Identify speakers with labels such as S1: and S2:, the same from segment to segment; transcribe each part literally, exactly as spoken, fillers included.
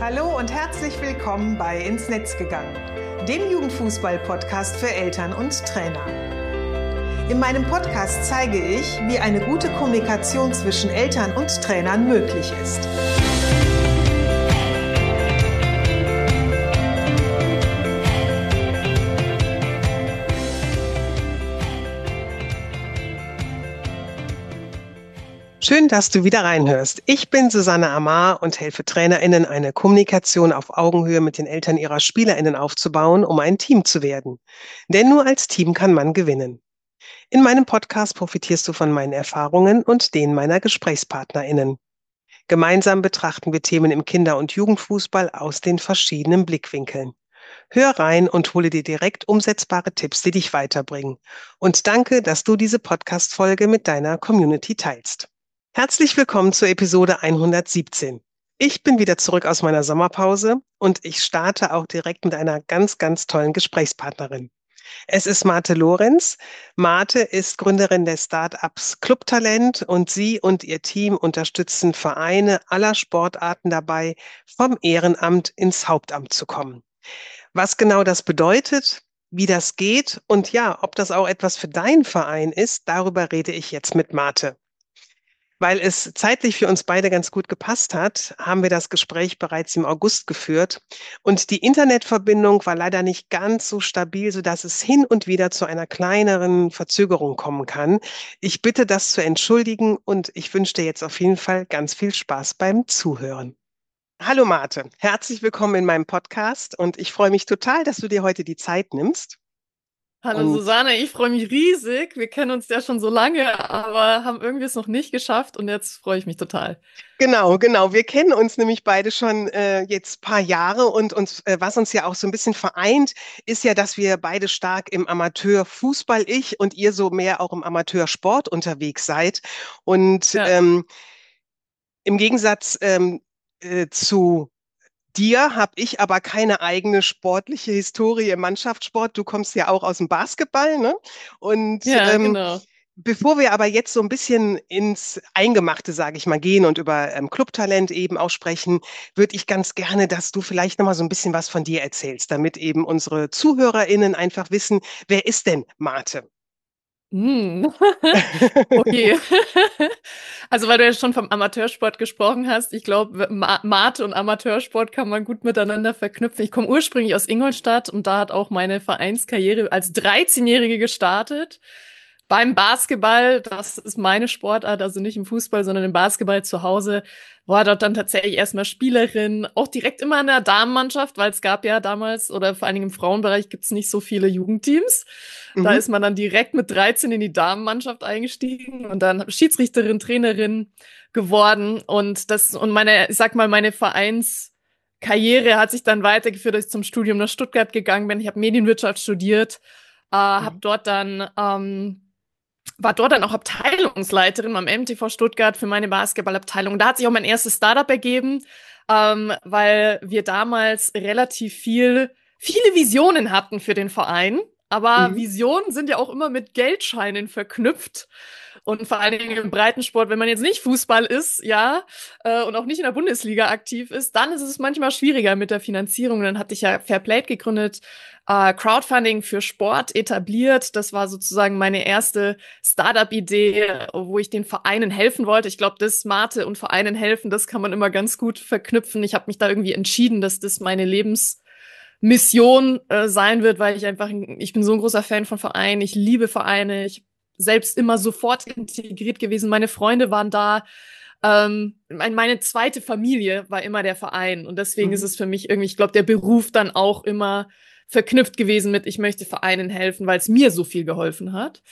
S1: Hallo und herzlich willkommen bei Ins Netz gegangen, dem Jugendfußball-Podcast für Eltern und Trainer. In meinem Podcast zeige ich, wie eine gute Kommunikation zwischen Eltern und Trainern möglich ist. Schön, dass du wieder reinhörst. Ich bin Susanne Amar und helfe TrainerInnen, eine Kommunikation auf Augenhöhe mit den Eltern ihrer SpielerInnen aufzubauen, um ein Team zu werden. Denn nur als Team kann man gewinnen. In meinem Podcast profitierst du von meinen Erfahrungen und denen meiner GesprächspartnerInnen. Gemeinsam betrachten wir Themen im Kinder- und Jugendfußball aus den verschiedenen Blickwinkeln. Hör rein und hole dir direkt umsetzbare Tipps, die dich weiterbringen. Und danke, dass du diese Podcast-Folge mit deiner Community teilst. Herzlich willkommen zur Episode hundertsiebzehn. Ich bin wieder zurück aus meiner Sommerpause und ich starte auch direkt mit einer ganz, ganz tollen Gesprächspartnerin. Es ist Marte Lorenz. Marte ist Gründerin des Startups Clubtalent und sie und ihr Team unterstützen Vereine aller Sportarten dabei, vom Ehrenamt ins Hauptamt zu kommen. Was genau das bedeutet, wie das geht und ja, ob das auch etwas für deinen Verein ist, darüber rede ich jetzt mit Marte. Weil es zeitlich für uns beide ganz gut gepasst hat, haben wir das Gespräch bereits im August geführt. Und die Internetverbindung war leider nicht ganz so stabil, sodass es hin und wieder zu einer kleineren Verzögerung kommen kann. Ich bitte das zu entschuldigen und ich wünsche dir jetzt auf jeden Fall ganz viel Spaß beim Zuhören. Hallo Marte, herzlich willkommen in meinem Podcast und ich freue mich total, dass du dir heute die Zeit nimmst.
S2: Hallo
S1: Und
S2: Susanne, ich freue mich riesig. Wir kennen uns ja schon so lange, aber haben irgendwie es noch nicht geschafft und jetzt freue ich mich total.
S1: Genau, genau. Wir kennen uns nämlich beide schon äh, jetzt paar Jahre und uns, äh, was uns ja auch so ein bisschen vereint, ist ja, dass wir beide stark im Amateurfußball, ich und ihr so mehr auch im Amateursport unterwegs seid. Und
S2: Ja,
S1: ähm, im Gegensatz ähm, äh, zu dir habe ich aber keine eigene sportliche Historie im Mannschaftssport. Du kommst ja auch aus dem Basketball, ne? Und
S2: ja,
S1: ähm,
S2: genau.
S1: bevor wir aber jetzt so ein bisschen ins Eingemachte, sage ich mal, gehen und über ähm, Clubtalent eben auch sprechen, würde ich ganz gerne, dass du vielleicht noch mal so ein bisschen was von dir erzählst, damit eben unsere ZuhörerInnen einfach wissen, wer ist denn Marte?
S2: Hm. Okay. Also, weil du ja schon vom Amateursport gesprochen hast, ich glaube, Ma Mate und Amateursport kann man gut miteinander verknüpfen. Ich komme ursprünglich aus Ingolstadt und da hat auch meine Vereinskarriere als dreizehnjährige gestartet. Beim Basketball, das ist meine Sportart, also nicht im Fußball, sondern im Basketball zu Hause, war dort dann tatsächlich erstmal Spielerin, auch direkt immer in der Damenmannschaft, weil es gab ja damals, oder vor allen Dingen im Frauenbereich gibt es nicht so viele Jugendteams. Da
S1: Mhm.
S2: ist man dann direkt mit dreizehn in die Damenmannschaft eingestiegen und dann Schiedsrichterin, Trainerin geworden. Und das, und meine, ich sag mal, meine Vereinskarriere hat sich dann weitergeführt, als ich zum Studium nach Stuttgart gegangen bin. Ich habe Medienwirtschaft studiert, äh, habe
S1: Mhm.
S2: dort dann ähm, war dort dann auch Abteilungsleiterin beim M T V Stuttgart für meine Basketballabteilung. Da hat sich auch mein erstes Startup ergeben, ähm, weil wir damals relativ viel, viele Visionen hatten für den Verein. Aber
S1: Mhm.
S2: Visionen sind ja auch immer mit Geldscheinen verknüpft. Und vor allen Dingen im Breitensport, wenn man jetzt nicht Fußball ist, ja, äh, und auch nicht in der Bundesliga aktiv ist, dann ist es manchmal schwieriger mit der Finanzierung. Dann hatte ich ja Fairplay gegründet, äh, Crowdfunding für Sport etabliert. Das war sozusagen meine erste Startup-Idee, wo ich den Vereinen helfen wollte. Ich glaube, das Mate und Vereinen helfen, das kann man immer ganz gut verknüpfen. Ich habe mich da irgendwie entschieden, dass das meine Lebensmission äh, sein wird, weil ich einfach, ich bin so ein großer Fan von Vereinen. Ich liebe Vereine. Ich selbst immer sofort integriert gewesen. Meine Freunde waren da. Ähm, meine zweite Familie war immer der Verein. Und deswegen ist
S1: Mhm.
S2: es für mich irgendwie, ich glaube, der Beruf dann auch immer verknüpft gewesen mit, ich möchte Vereinen helfen, weil es mir so viel geholfen hat.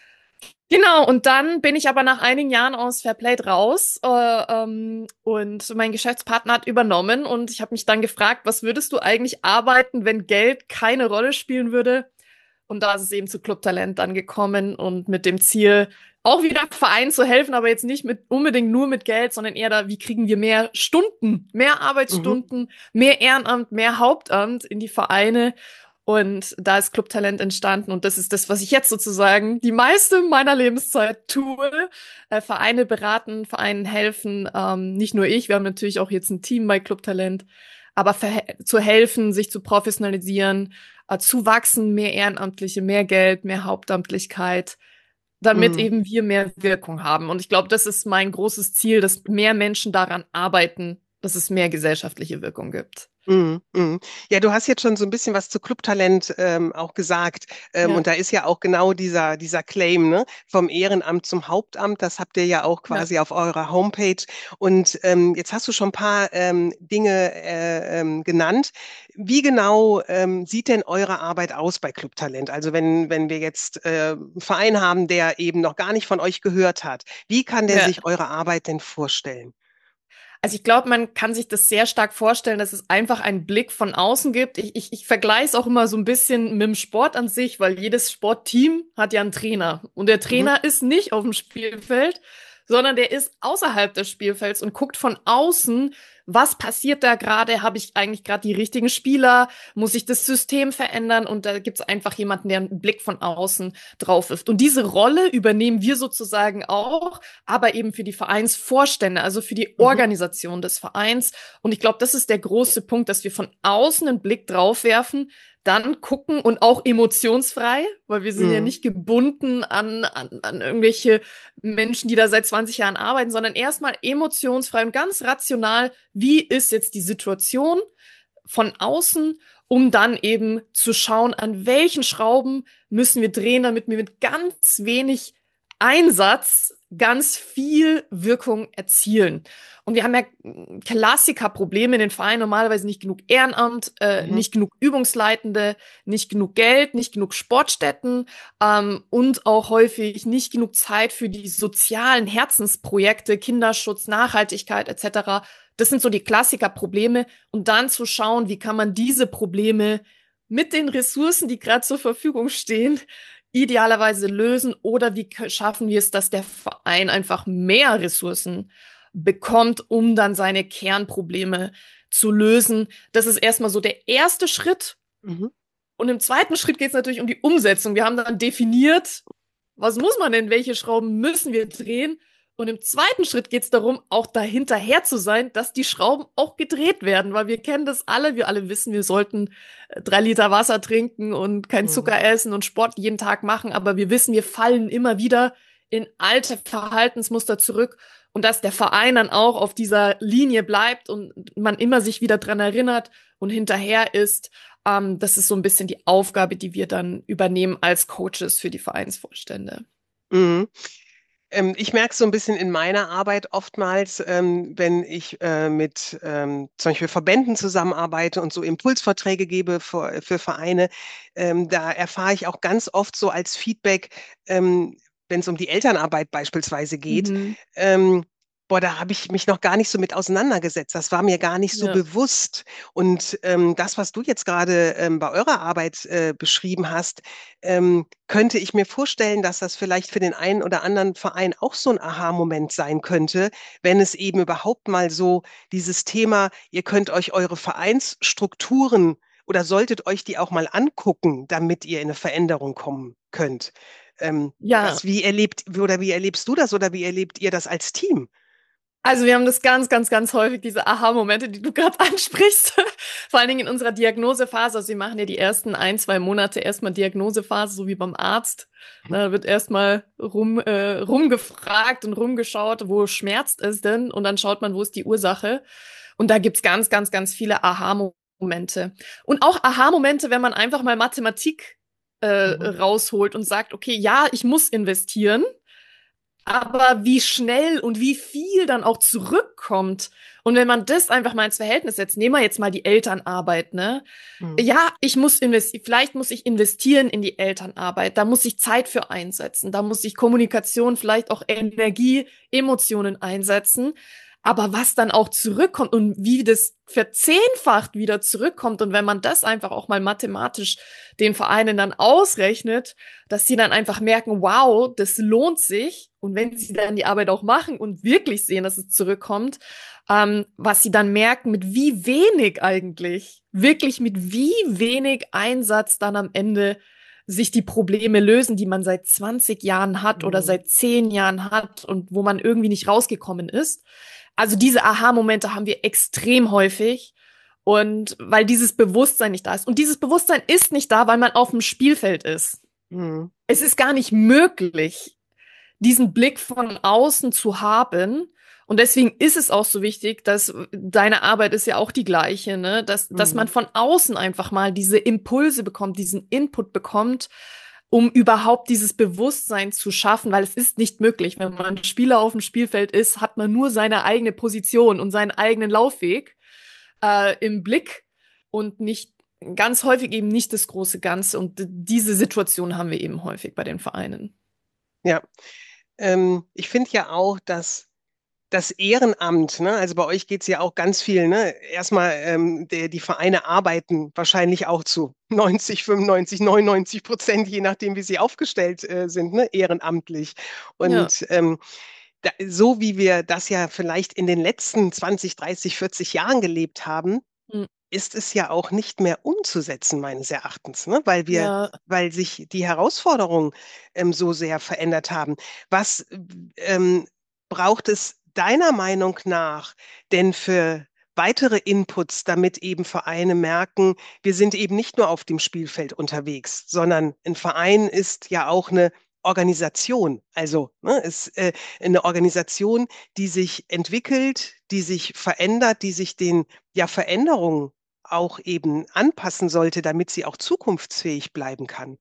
S2: Genau, und dann bin ich aber nach einigen Jahren aus Fairplay raus äh, ähm, und mein Geschäftspartner hat übernommen und ich habe mich dann gefragt, was würdest du eigentlich arbeiten, wenn Geld keine Rolle spielen würde? Und da ist es eben zu Clubtalent dann gekommen und mit dem Ziel, auch wieder Vereinen zu helfen, aber jetzt nicht mit unbedingt nur mit Geld, sondern eher da, wie kriegen wir mehr Stunden, mehr
S1: Mhm.
S2: Arbeitsstunden, mehr Ehrenamt, mehr Hauptamt in die Vereine. Und da ist Clubtalent entstanden und das ist das, was ich jetzt sozusagen die meiste meiner Lebenszeit tue. Äh, Vereine beraten, Vereinen helfen, ähm, nicht nur ich, wir haben natürlich auch jetzt ein Team bei Clubtalent, aber verhe- zu helfen, sich zu professionalisieren, äh, zu wachsen, mehr Ehrenamtliche, mehr Geld, mehr Hauptamtlichkeit, damit
S1: Mhm.
S2: eben wir mehr Wirkung haben. Und ich glaube, das ist mein großes Ziel, dass mehr Menschen daran arbeiten, dass es mehr gesellschaftliche Wirkung gibt.
S1: Mhm, mhm. Ja, du hast jetzt schon so ein bisschen was zu Clubtalent ähm, auch gesagt. Ähm,
S2: Ja,
S1: und da ist ja auch genau dieser, dieser Claim, ne? Vom Ehrenamt zum Hauptamt. Das habt ihr ja auch
S2: ja.
S1: quasi auf eurer Homepage. Und ähm, jetzt hast du schon ein paar ähm, Dinge äh, ähm, genannt. Wie genau ähm, sieht denn eure Arbeit aus bei Clubtalent? Also wenn, wenn wir jetzt äh, einen Verein haben, der eben noch gar nicht von euch gehört hat, wie kann der
S2: Ja.
S1: sich eure Arbeit denn vorstellen?
S2: Also ich glaube, man kann sich das sehr stark vorstellen, dass es einfach einen Blick von außen gibt. Ich, ich, ich vergleiche es auch immer so ein bisschen mit dem Sport an sich, weil jedes Sportteam hat ja einen Trainer. Und der
S1: Mhm,
S2: Trainer ist nicht auf dem Spielfeld, sondern der ist außerhalb des Spielfelds und guckt von außen, was passiert da gerade? Habe ich eigentlich gerade die richtigen Spieler? Muss ich das System verändern? Und da gibt es einfach jemanden, der einen Blick von außen drauf wirft. Und diese Rolle übernehmen wir sozusagen auch, aber eben für die Vereinsvorstände, also für die
S1: mhm,
S2: Organisation des Vereins. Und ich glaube, das ist der große Punkt, dass wir von außen einen Blick drauf werfen, dann gucken und auch emotionsfrei, weil wir sind ja
S1: mhm,
S2: nicht gebunden an, an, an irgendwelche Menschen, die da seit zwanzig Jahren arbeiten, sondern erstmal emotionsfrei und ganz rational, wie ist jetzt die Situation von außen, um dann eben zu schauen, an welchen Schrauben müssen wir drehen, damit wir mit ganz wenig Einsatz ganz viel Wirkung erzielen. Und wir haben ja Klassikerprobleme in den Vereinen, normalerweise nicht genug Ehrenamt, äh,
S1: mhm,
S2: nicht genug Übungsleitende, nicht genug Geld, nicht genug Sportstätten ähm, und auch häufig nicht genug Zeit für die sozialen Herzensprojekte, Kinderschutz, Nachhaltigkeit et cetera. Das sind so die Klassikerprobleme. Und dann zu schauen, wie kann man diese Probleme mit den Ressourcen, die gerade zur Verfügung stehen, idealerweise lösen oder wie schaffen wir es, dass der Verein einfach mehr Ressourcen bekommt, um dann seine Kernprobleme zu lösen. Das ist erstmal so der erste Schritt.
S1: mhm.
S2: Und im zweiten Schritt geht es natürlich um die Umsetzung. Wir haben dann definiert, was muss man denn, welche Schrauben müssen wir drehen? Und im zweiten Schritt geht es darum, auch dahinterher zu sein, dass die Schrauben auch gedreht werden, weil wir kennen das alle, wir alle wissen, wir sollten äh, drei Liter Wasser trinken und kein
S1: Mhm.
S2: Zucker essen und Sport jeden Tag machen, aber wir wissen, wir fallen immer wieder in alte Verhaltensmuster zurück und dass der Verein dann auch auf dieser Linie bleibt und man immer sich wieder dran erinnert und hinterher ist. Ähm, das ist so ein bisschen die Aufgabe, die wir dann übernehmen als Coaches für die Vereinsvorstände.
S1: Mhm. Ähm, ich merke so ein bisschen in meiner Arbeit oftmals, ähm, wenn ich äh, mit ähm, zum Beispiel Verbänden zusammenarbeite und so Impulsvorträge gebe für, für Vereine, ähm, da erfahre ich auch ganz oft so als Feedback, ähm, wenn es um die Elternarbeit beispielsweise geht,
S2: Mhm.
S1: ähm, boah, da habe ich mich noch gar nicht so mit auseinandergesetzt. Das war mir gar nicht so
S2: Ja.
S1: bewusst. Und ähm, das, was du jetzt gerade ähm, bei eurer Arbeit äh, beschrieben hast, ähm, könnte ich mir vorstellen, dass das vielleicht für den einen oder anderen Verein auch so ein Aha-Moment sein könnte, wenn es eben überhaupt mal so dieses Thema, ihr könnt euch eure Vereinsstrukturen oder solltet euch die auch mal angucken, damit ihr in eine Veränderung kommen könnt. Ähm,
S2: Ja,
S1: was, wie erlebt oder wie erlebst du das oder wie erlebt ihr das als Team?
S2: also wir haben das ganz, ganz, ganz häufig, diese Aha-Momente, die du gerade ansprichst. Vor allen Dingen in unserer Diagnosephase. Also wir machen ja die ersten ein, zwei Monate erstmal Diagnosephase, so wie beim Arzt. Da wird erstmal rum, äh, rumgefragt und rumgeschaut, wo schmerzt es denn? Und dann schaut man, wo ist die Ursache. Und da gibt's ganz, ganz, ganz viele Aha-Momente. Und auch Aha-Momente, wenn man einfach mal Mathematik äh,
S1: Mhm.
S2: rausholt und sagt, okay, ja, ich muss investieren. Aber wie schnell und wie viel dann auch zurückkommt. Und wenn man das einfach mal ins Verhältnis setzt, nehmen wir jetzt mal die Elternarbeit, ne?
S1: Mhm.
S2: Ja, ich muss investieren, vielleicht muss ich investieren in die Elternarbeit. Da muss ich Zeit für einsetzen. Da muss ich Kommunikation, vielleicht auch Energie, Emotionen einsetzen. Aber was dann auch zurückkommt und wie das verzehnfacht wieder zurückkommt und wenn man das einfach auch mal mathematisch den Vereinen dann ausrechnet, dass sie dann einfach merken, wow, das lohnt sich. Und wenn sie dann die Arbeit auch machen und wirklich sehen, dass es zurückkommt, ähm, was sie dann merken, mit wie wenig eigentlich, wirklich mit wie wenig Einsatz dann am Ende sich die Probleme lösen, die man seit zwanzig Jahren hat oder
S1: Mhm.
S2: seit zehn Jahren hat und wo man irgendwie nicht rausgekommen ist. Also diese Aha-Momente haben wir extrem häufig. Und weil dieses Bewusstsein nicht da ist. Und dieses Bewusstsein ist nicht da, weil man auf dem Spielfeld ist.
S1: Mhm.
S2: Es ist gar nicht möglich, diesen Blick von außen zu haben. Und deswegen ist es auch so wichtig, dass deine Arbeit ist ja auch die gleiche, ne? Dass, dass man
S1: Mhm.
S2: von außen einfach mal diese Impulse bekommt, diesen Input bekommt, um überhaupt dieses Bewusstsein zu schaffen, weil es ist nicht möglich. Wenn man Spieler auf dem Spielfeld ist, hat man nur seine eigene Position und seinen eigenen Laufweg äh, im Blick und nicht ganz häufig eben nicht das große Ganze. Und diese Situation haben wir eben häufig bei den Vereinen.
S1: Ja, ähm, ich finde ja auch, dass das Ehrenamt, ne, also bei euch geht es ja auch ganz viel, ne? Erstmal, ähm, der, die Vereine arbeiten wahrscheinlich auch zu neunzig, fünfundneunzig, neunundneunzig Prozent, je nachdem, wie sie aufgestellt äh, sind, ne, ehrenamtlich.
S2: Ja.
S1: Und ähm, da, so wie wir das ja vielleicht in den letzten zwanzig, dreißig, vierzig Jahren gelebt haben,
S2: Hm.
S1: ist es ja auch nicht mehr umzusetzen, meines Erachtens, ne? Weil wir,
S2: Ja,
S1: weil sich die Herausforderungen ähm, so sehr verändert haben. Was ähm, braucht es deiner Meinung nach denn für weitere Inputs, damit eben Vereine merken, wir sind eben nicht nur auf dem Spielfeld unterwegs, sondern ein Verein ist ja auch eine Organisation, also ne, ist äh, eine Organisation, die sich entwickelt, die sich verändert, die sich den ja, Veränderungen auch eben anpassen sollte, damit sie auch zukunftsfähig bleiben kann.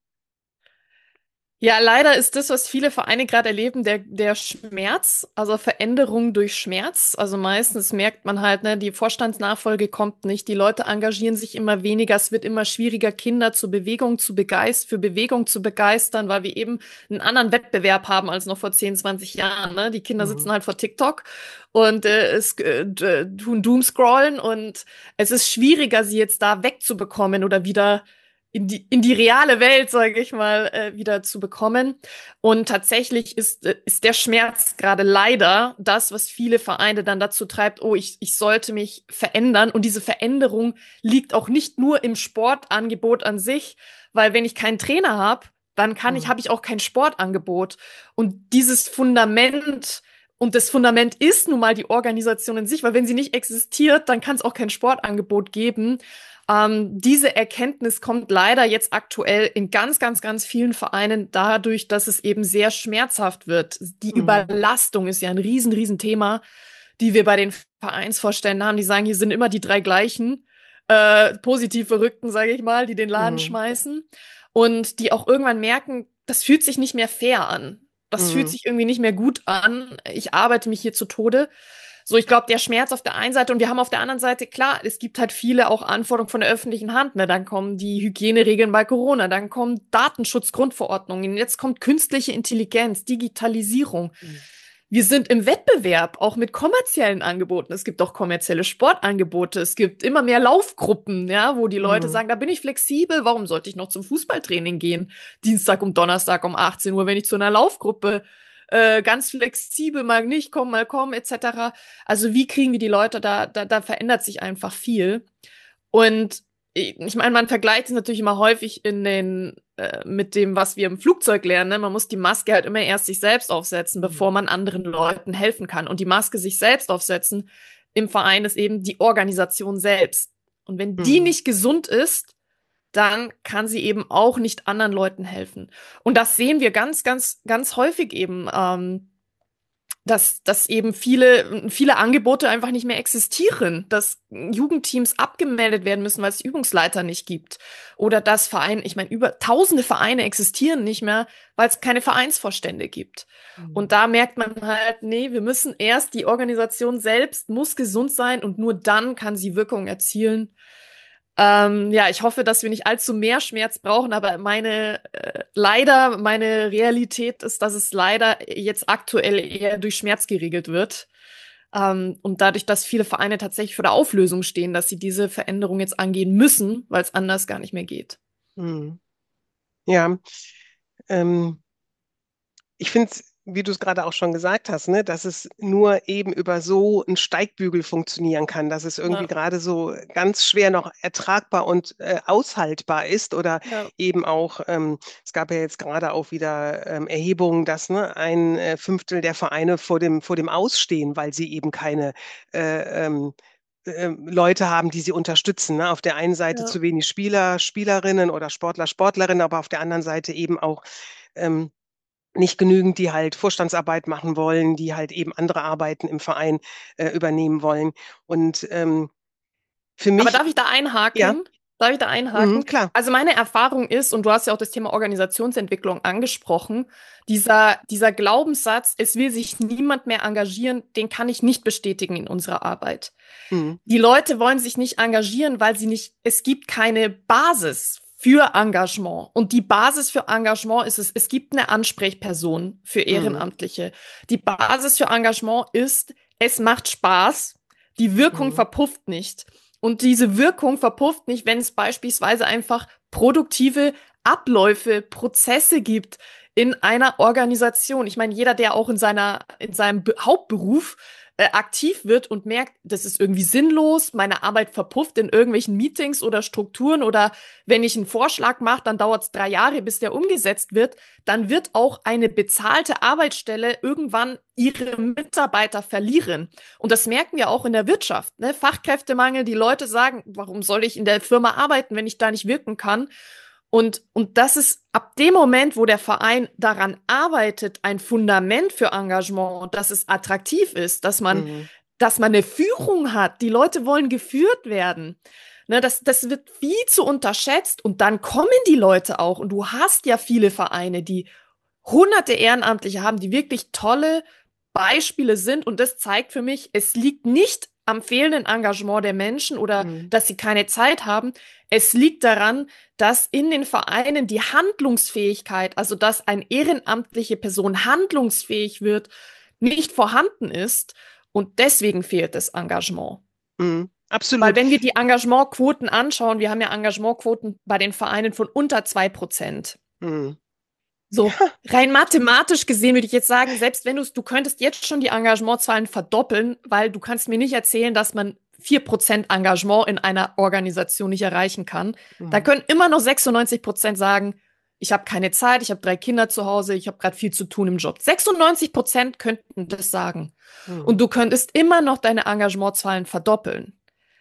S2: Ja, leider ist das, was viele Vereine gerade erleben, der, der Schmerz, also Veränderung durch Schmerz. Also meistens merkt man halt, ne, die Vorstandsnachfolge kommt nicht, die Leute engagieren sich immer weniger, es wird immer schwieriger, Kinder zur Bewegung zu begeistern, für Bewegung zu begeistern, weil wir eben einen anderen Wettbewerb haben als noch vor zehn, zwanzig Jahren. Ne? Die Kinder
S1: Mhm.
S2: sitzen halt vor TikTok und äh, es, äh, tun Doomscrollen und es ist schwieriger, sie jetzt da wegzubekommen oder wieder in die, in die reale Welt, sage ich mal, äh, wieder zu bekommen. Und tatsächlich ist, äh, ist der Schmerz gerade leider das, was viele Vereine dann dazu treibt, oh, ich, ich sollte mich verändern. Und diese Veränderung liegt auch nicht nur im Sportangebot an sich, weil wenn ich keinen Trainer habe, dann kann ich,
S1: Mhm.
S2: habe ich auch kein Sportangebot. Und dieses Fundament, und das Fundament ist nun mal die Organisation in sich, weil wenn sie nicht existiert, dann kann es auch kein Sportangebot geben. Ähm, diese Erkenntnis kommt leider jetzt aktuell in ganz, ganz, ganz vielen Vereinen dadurch, dass es eben sehr schmerzhaft wird. Die
S1: Mhm.
S2: Überlastung ist ja ein riesen, riesen Thema, die wir bei den Vereinsvorständen haben. Die sagen, hier sind immer die drei gleichen äh, positiv Verrückten, sage ich mal, die den Laden
S1: Mhm.
S2: schmeißen und die auch irgendwann merken, das fühlt sich nicht mehr fair an. Das fühlt
S1: Mhm.
S2: sich irgendwie nicht mehr gut an. Ich arbeite mich hier zu Tode. So, ich glaube, der Schmerz auf der einen Seite und wir haben auf der anderen Seite, klar, es gibt halt viele auch Anforderungen von der öffentlichen Hand, ne? Dann kommen die Hygieneregeln bei Corona, dann kommen Datenschutzgrundverordnungen, jetzt kommt künstliche Intelligenz, Digitalisierung.
S1: Mhm.
S2: Wir sind im Wettbewerb, auch mit kommerziellen Angeboten. Es gibt auch kommerzielle Sportangebote. Es gibt immer mehr Laufgruppen, ja, wo die Leute
S1: Mhm.
S2: sagen, da bin ich flexibel. Warum sollte ich noch zum Fußballtraining gehen? Dienstag und Donnerstag um achtzehn Uhr, wenn ich zu einer Laufgruppe äh, ganz flexibel mal nicht kommen, mal kommen, et cetera. Also wie kriegen wir die Leute da, da, da verändert sich einfach viel. Und ich meine, man vergleicht es natürlich immer häufig in den, äh, mit dem, was wir im Flugzeug lernen. Ne? Man muss die Maske halt immer erst sich selbst aufsetzen, bevor
S1: Mhm.
S2: man anderen Leuten helfen kann. Und die Maske sich selbst aufsetzen im Verein ist eben die Organisation selbst. Und wenn die
S1: Mhm.
S2: nicht gesund ist, dann kann sie eben auch nicht anderen Leuten helfen. Und das sehen wir ganz, ganz, ganz häufig eben. Ähm, dass, dass eben viele, viele Angebote einfach nicht mehr existieren, dass Jugendteams abgemeldet werden müssen, weil es Übungsleiter nicht gibt. Oder dass Vereine, ich meine, über tausende Vereine existieren nicht mehr, weil es keine Vereinsvorstände gibt. Und
S1: Mhm.
S2: da merkt man halt, nee, wir müssen erst, die Organisation selbst muss gesund sein und nur dann kann sie Wirkung erzielen. Ähm, ja, ich hoffe, dass wir nicht allzu mehr Schmerz brauchen, aber meine, äh, leider, meine Realität ist, dass es leider jetzt aktuell eher durch Schmerz geregelt wird. Ähm, und dadurch, dass viele Vereine tatsächlich vor der Auflösung stehen, dass sie diese Veränderung jetzt angehen müssen, weil es anders gar nicht mehr geht.
S1: Mhm. Ja, ähm, ich finde, wie du es gerade auch schon gesagt hast, ne, dass es nur eben über so einen Steigbügel funktionieren kann, dass es irgendwie
S2: Ja,
S1: gerade so ganz schwer noch ertragbar und äh, aushaltbar ist oder
S2: ja.
S1: eben auch, ähm, es gab ja jetzt gerade auch wieder ähm, Erhebungen, dass ne, ein äh, Fünftel der Vereine vor dem, vor dem Ausstehen, weil sie eben keine äh, ähm, äh, Leute haben, die sie unterstützen. Ne? Auf der einen Seite
S2: Ja.
S1: zu wenig Spieler, Spielerinnen oder Sportler, Sportlerinnen, aber auf der anderen Seite eben auch ähm, nicht genügend, die halt Vorstandsarbeit machen wollen, die halt eben andere Arbeiten im Verein äh, übernehmen wollen. Und ähm, für
S2: Aber
S1: mich,
S2: darf ich da
S1: ja,
S2: einhaken? Darf ich da
S1: mhm,
S2: einhaken?
S1: klar.
S2: Also meine Erfahrung ist, und du hast ja auch das Thema Organisationsentwicklung angesprochen, dieser, dieser Glaubenssatz, es will sich niemand mehr engagieren, den kann ich nicht bestätigen in unserer Arbeit.
S1: Mhm,
S2: Die Leute wollen sich nicht engagieren, weil sie nicht, es gibt keine Basis für Engagement. Und die Basis für Engagement ist es, es gibt eine Ansprechperson für
S1: mhm,
S2: Ehrenamtliche. Die Basis für Engagement ist, es macht Spaß, die Wirkung
S1: mhm,
S2: verpufft nicht. Und diese Wirkung verpufft nicht, wenn es beispielsweise einfach produktive Abläufe, Prozesse gibt in einer Organisation. Ich meine, jeder, der auch in seiner, in seinem Be- Hauptberuf äh, aktiv wird und merkt, das ist irgendwie sinnlos, meine Arbeit verpufft in irgendwelchen Meetings oder Strukturen oder wenn ich einen Vorschlag mache, dann dauert es drei Jahre, bis der umgesetzt wird, dann wird auch eine bezahlte Arbeitsstelle irgendwann ihre Mitarbeiter verlieren. Und das merken wir auch in der Wirtschaft. Ne? Fachkräftemangel, die Leute sagen, warum soll ich in der Firma arbeiten, wenn ich da nicht wirken kann? Und, und das ist ab dem Moment, wo der Verein daran arbeitet, ein Fundament für Engagement, dass es attraktiv ist, dass man,
S1: mhm,
S2: dass man eine Führung hat. Die Leute wollen geführt werden. Ne, das, das wird viel zu unterschätzt und dann kommen die Leute auch. Und du hast ja viele Vereine, die hunderte Ehrenamtliche haben, die wirklich tolle Beispiele sind. Und das zeigt für mich, es liegt nicht am fehlenden Engagement der Menschen oder
S1: mhm.
S2: dass sie keine Zeit haben. Es liegt daran, dass in den Vereinen die Handlungsfähigkeit, also dass eine ehrenamtliche Person handlungsfähig wird, nicht vorhanden ist. Und deswegen fehlt das Engagement.
S1: Mhm.
S2: Weil
S1: Absolut.
S2: wenn wir die Engagementquoten anschauen, wir haben ja Engagementquoten bei den Vereinen von unter zwei Prozent.
S1: Mhm.
S2: So,
S1: Ja.
S2: rein mathematisch gesehen würde ich jetzt sagen, selbst wenn du du könntest jetzt schon die Engagementzahlen verdoppeln, weil du kannst mir nicht erzählen, dass man vier Prozent Engagement in einer Organisation nicht erreichen kann. Da
S1: Mhm.
S2: können immer noch sechsundneunzig Prozent sagen, ich habe keine Zeit, ich habe drei Kinder zu Hause, ich habe gerade viel zu tun im Job. sechsundneunzig Prozent könnten das sagen. Und
S1: Mhm.
S2: du könntest immer noch deine Engagementzahlen verdoppeln.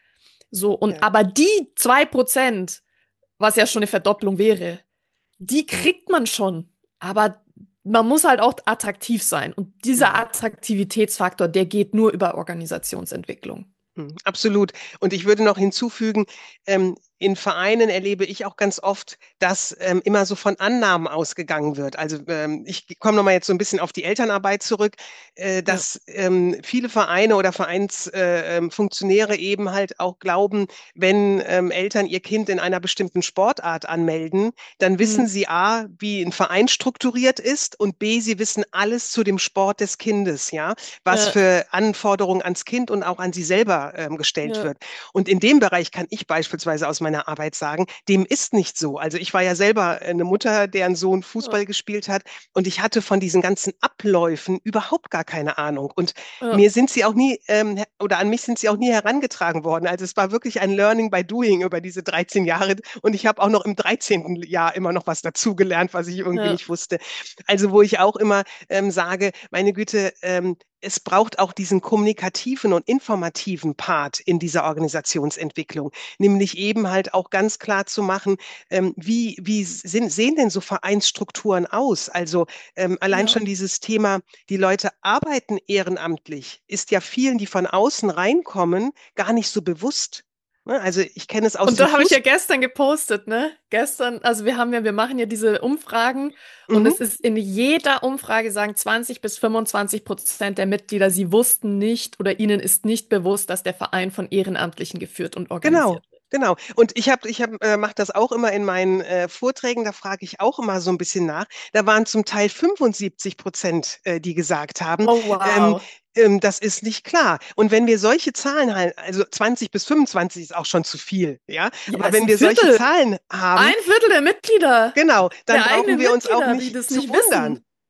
S2: So, und
S1: Ja.
S2: aber die zwei Prozent, was ja schon eine Verdopplung wäre, die kriegt man schon. Aber man muss halt auch attraktiv sein. Und dieser
S1: Mhm.
S2: Attraktivitätsfaktor, der geht nur über Organisationsentwicklung.
S1: Mhm, absolut. Und ich würde noch hinzufügen, ähm, in Vereinen erlebe ich auch ganz oft, dass ähm, immer so von Annahmen ausgegangen wird. Also ähm, ich komme nochmal jetzt so ein bisschen auf die Elternarbeit zurück, äh,
S2: Ja,
S1: dass ähm, viele Vereine oder Vereinsfunktionäre äh, ähm, Funktionäre eben halt auch glauben, wenn ähm, Eltern ihr Kind in einer bestimmten Sportart anmelden, dann wissen
S2: mhm.
S1: sie A, wie ein Verein strukturiert ist und B, sie wissen alles zu dem Sport des Kindes, ja, was
S2: Ja,
S1: für Anforderungen ans Kind und auch an sie selber ähm, gestellt
S2: ja,
S1: wird. Und in dem Bereich kann ich beispielsweise aus meiner Arbeit sagen, dem ist nicht so. Also ich war ja selber eine Mutter, deren Sohn
S2: ja,
S1: Fußball gespielt hat und ich hatte von diesen ganzen Abläufen überhaupt gar keine Ahnung. Und
S2: ja,
S1: mir sind sie auch nie, ähm, oder an mich sind sie auch nie herangetragen worden. Also es war wirklich ein Learning by Doing über diese dreizehn Jahre und ich habe auch noch im dreizehnten Jahr immer noch was dazugelernt, was ich irgendwie
S2: ja,
S1: nicht wusste. Also wo ich auch immer ähm, sage, meine Güte, ähm, es braucht auch diesen kommunikativen und informativen Part in dieser Organisationsentwicklung, nämlich eben halt auch ganz klar zu machen, ähm, wie, wie sind, sehen denn so Vereinsstrukturen aus? Also ähm, allein
S2: ja.
S1: schon dieses Thema, die Leute arbeiten ehrenamtlich, ist ja vielen, die von außen reinkommen, gar nicht so bewusst. Ne? Also ich kenne es aus
S2: Und
S1: dem
S2: da habe ich ja
S1: Fußball.
S2: gestern gepostet, ne? Gestern, also wir haben ja, wir machen ja diese Umfragen und
S1: Mhm.
S2: es ist in jeder Umfrage sagen zwanzig bis fünfundzwanzig Prozent der Mitglieder, sie wussten nicht oder ihnen ist nicht bewusst, dass der Verein von Ehrenamtlichen geführt und
S1: Genau,
S2: organisiert wird.
S1: genau. Und ich habe, ich hab, äh, mache das auch immer in meinen äh, Vorträgen, da frage ich auch immer so ein bisschen nach. Da waren zum Teil fünfundsiebzig Prozent, äh, die gesagt haben,
S2: Oh,
S1: ähm,
S2: wow.
S1: ähm, das ist nicht klar. Und wenn wir solche Zahlen halt, also zwanzig bis fünfundzwanzig ist auch schon zu viel, ja.
S2: Ja,
S1: Aber
S2: ist
S1: wenn
S2: ein
S1: wir solche
S2: Viertel.
S1: Zahlen haben,
S2: Ein Viertel der Mitglieder,
S1: genau, dann
S2: der
S1: brauchen
S2: eigenen
S1: wir uns auch
S2: Mitglieder, die
S1: nicht
S2: das
S1: zu
S2: nicht
S1: wundern.
S2: wissen.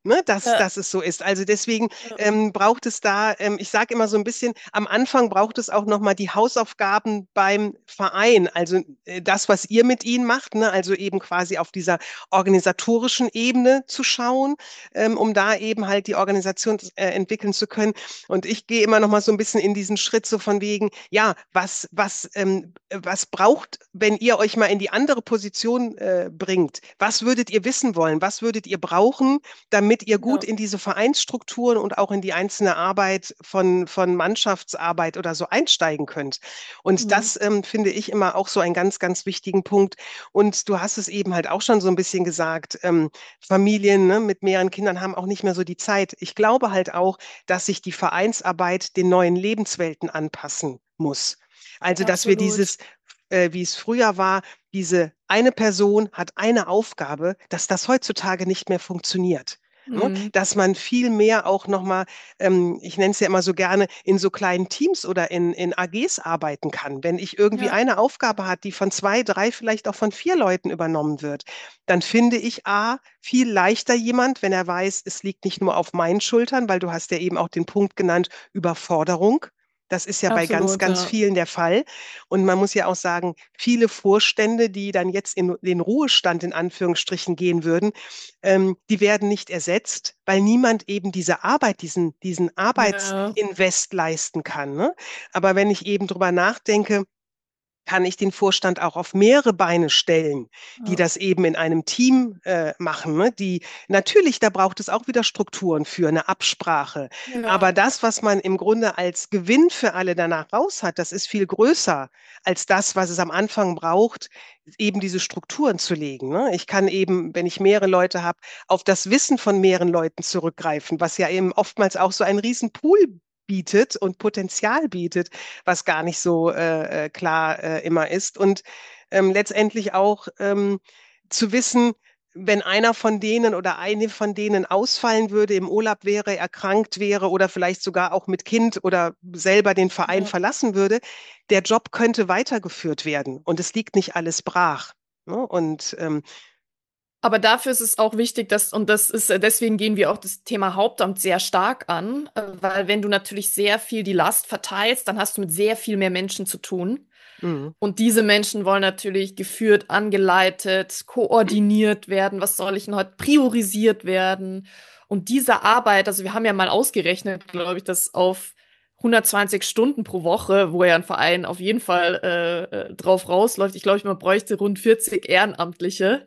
S1: Ne, dass,
S2: Ja,
S1: dass es so ist. Also deswegen
S2: ja.
S1: ähm, braucht es da, ähm, ich sage immer so ein bisschen, am Anfang braucht es auch nochmal die Hausaufgaben beim Verein. Also äh, das, was ihr mit ihnen macht, ne, also eben quasi auf dieser organisatorischen Ebene zu schauen, ähm, um da eben halt die Organisation äh, entwickeln zu können. Und ich gehe immer nochmal so ein bisschen in diesen Schritt so von wegen, ja, was, was, ähm, was braucht, wenn ihr euch mal in die andere Position äh, bringt? Was würdet ihr wissen wollen? Was würdet ihr brauchen, damit ihr gut
S2: Ja.
S1: in diese Vereinsstrukturen und auch in die einzelne Arbeit von, von Mannschaftsarbeit oder so einsteigen könnt. Und
S2: Mhm.
S1: das ähm, finde ich immer auch so einen ganz, ganz wichtigen Punkt. Und du hast es eben halt auch schon so ein bisschen gesagt, ähm, Familien, ne, mit mehreren Kindern haben auch nicht mehr so die Zeit. Ich glaube halt auch, dass sich die Vereinsarbeit den neuen Lebenswelten anpassen muss. Also, dass wir
S2: Absolut.
S1: dieses, äh, wie es früher war, diese eine Person hat eine Aufgabe, dass das heutzutage nicht mehr funktioniert. Ne?
S2: Mhm.
S1: Dass man viel mehr auch nochmal, ähm, ich nenne es ja immer so gerne, in so kleinen Teams oder in, in A Gs arbeiten kann. Wenn ich irgendwie
S2: Ja,
S1: eine Aufgabe hat, die von zwei, drei, vielleicht auch von vier Leuten übernommen wird, dann finde ich A, viel leichter jemand, wenn er weiß, es liegt nicht nur auf meinen Schultern, weil du hast ja eben auch den Punkt genannt, Überforderung. Das ist ja bei ganz,
S2: absolut,
S1: ganz
S2: ja.
S1: vielen der Fall. Und man muss ja auch sagen, viele Vorstände, die dann jetzt in den Ruhestand in Anführungsstrichen gehen würden, ähm, die werden nicht ersetzt, weil niemand eben diese Arbeit, diesen, diesen
S2: Ja,
S1: Arbeitsinvest leisten kann. Ne? Aber wenn ich eben drüber nachdenke, kann ich den Vorstand auch auf mehrere Beine stellen, die
S2: ja,
S1: das eben in einem Team äh, machen. Ne? Die natürlich, da braucht es auch wieder Strukturen für eine Absprache.
S2: ja,
S1: Aber das, was man im Grunde als Gewinn für alle danach raus hat, das ist viel größer als das, was es am Anfang braucht, eben diese Strukturen zu legen. Ne? Ich kann eben, wenn ich mehrere Leute habe, auf das Wissen von mehreren Leuten zurückgreifen, was ja eben oftmals auch so ein Riesenpool bietet und Potenzial bietet, was gar nicht so äh, äh, klar äh, immer ist. Und ähm, letztendlich auch ähm, zu wissen, wenn einer von denen oder eine von denen ausfallen würde, im Urlaub wäre, erkrankt wäre oder vielleicht sogar auch mit Kind oder selber den Verein
S2: ja.
S1: verlassen würde, der Job könnte weitergeführt werden und es liegt nicht alles brach. Ne? Und ähm,
S2: Aber dafür ist es auch wichtig, dass, und das ist, äh, deswegen gehen wir auch das Thema Hauptamt sehr stark an, äh, weil wenn du natürlich sehr viel die Last verteilst, dann hast du mit sehr viel mehr Menschen zu tun.
S1: mh,
S2: Und diese Menschen wollen natürlich geführt, angeleitet, koordiniert werden. Was soll ich denn heute priorisiert werden? Und diese Arbeit, also wir haben ja mal ausgerechnet, glaube ich, dass auf hundertzwanzig Stunden pro Woche, wo ja ein Verein auf jeden Fall äh, äh, drauf rausläuft, ich glaube, man bräuchte rund vierzig Ehrenamtliche,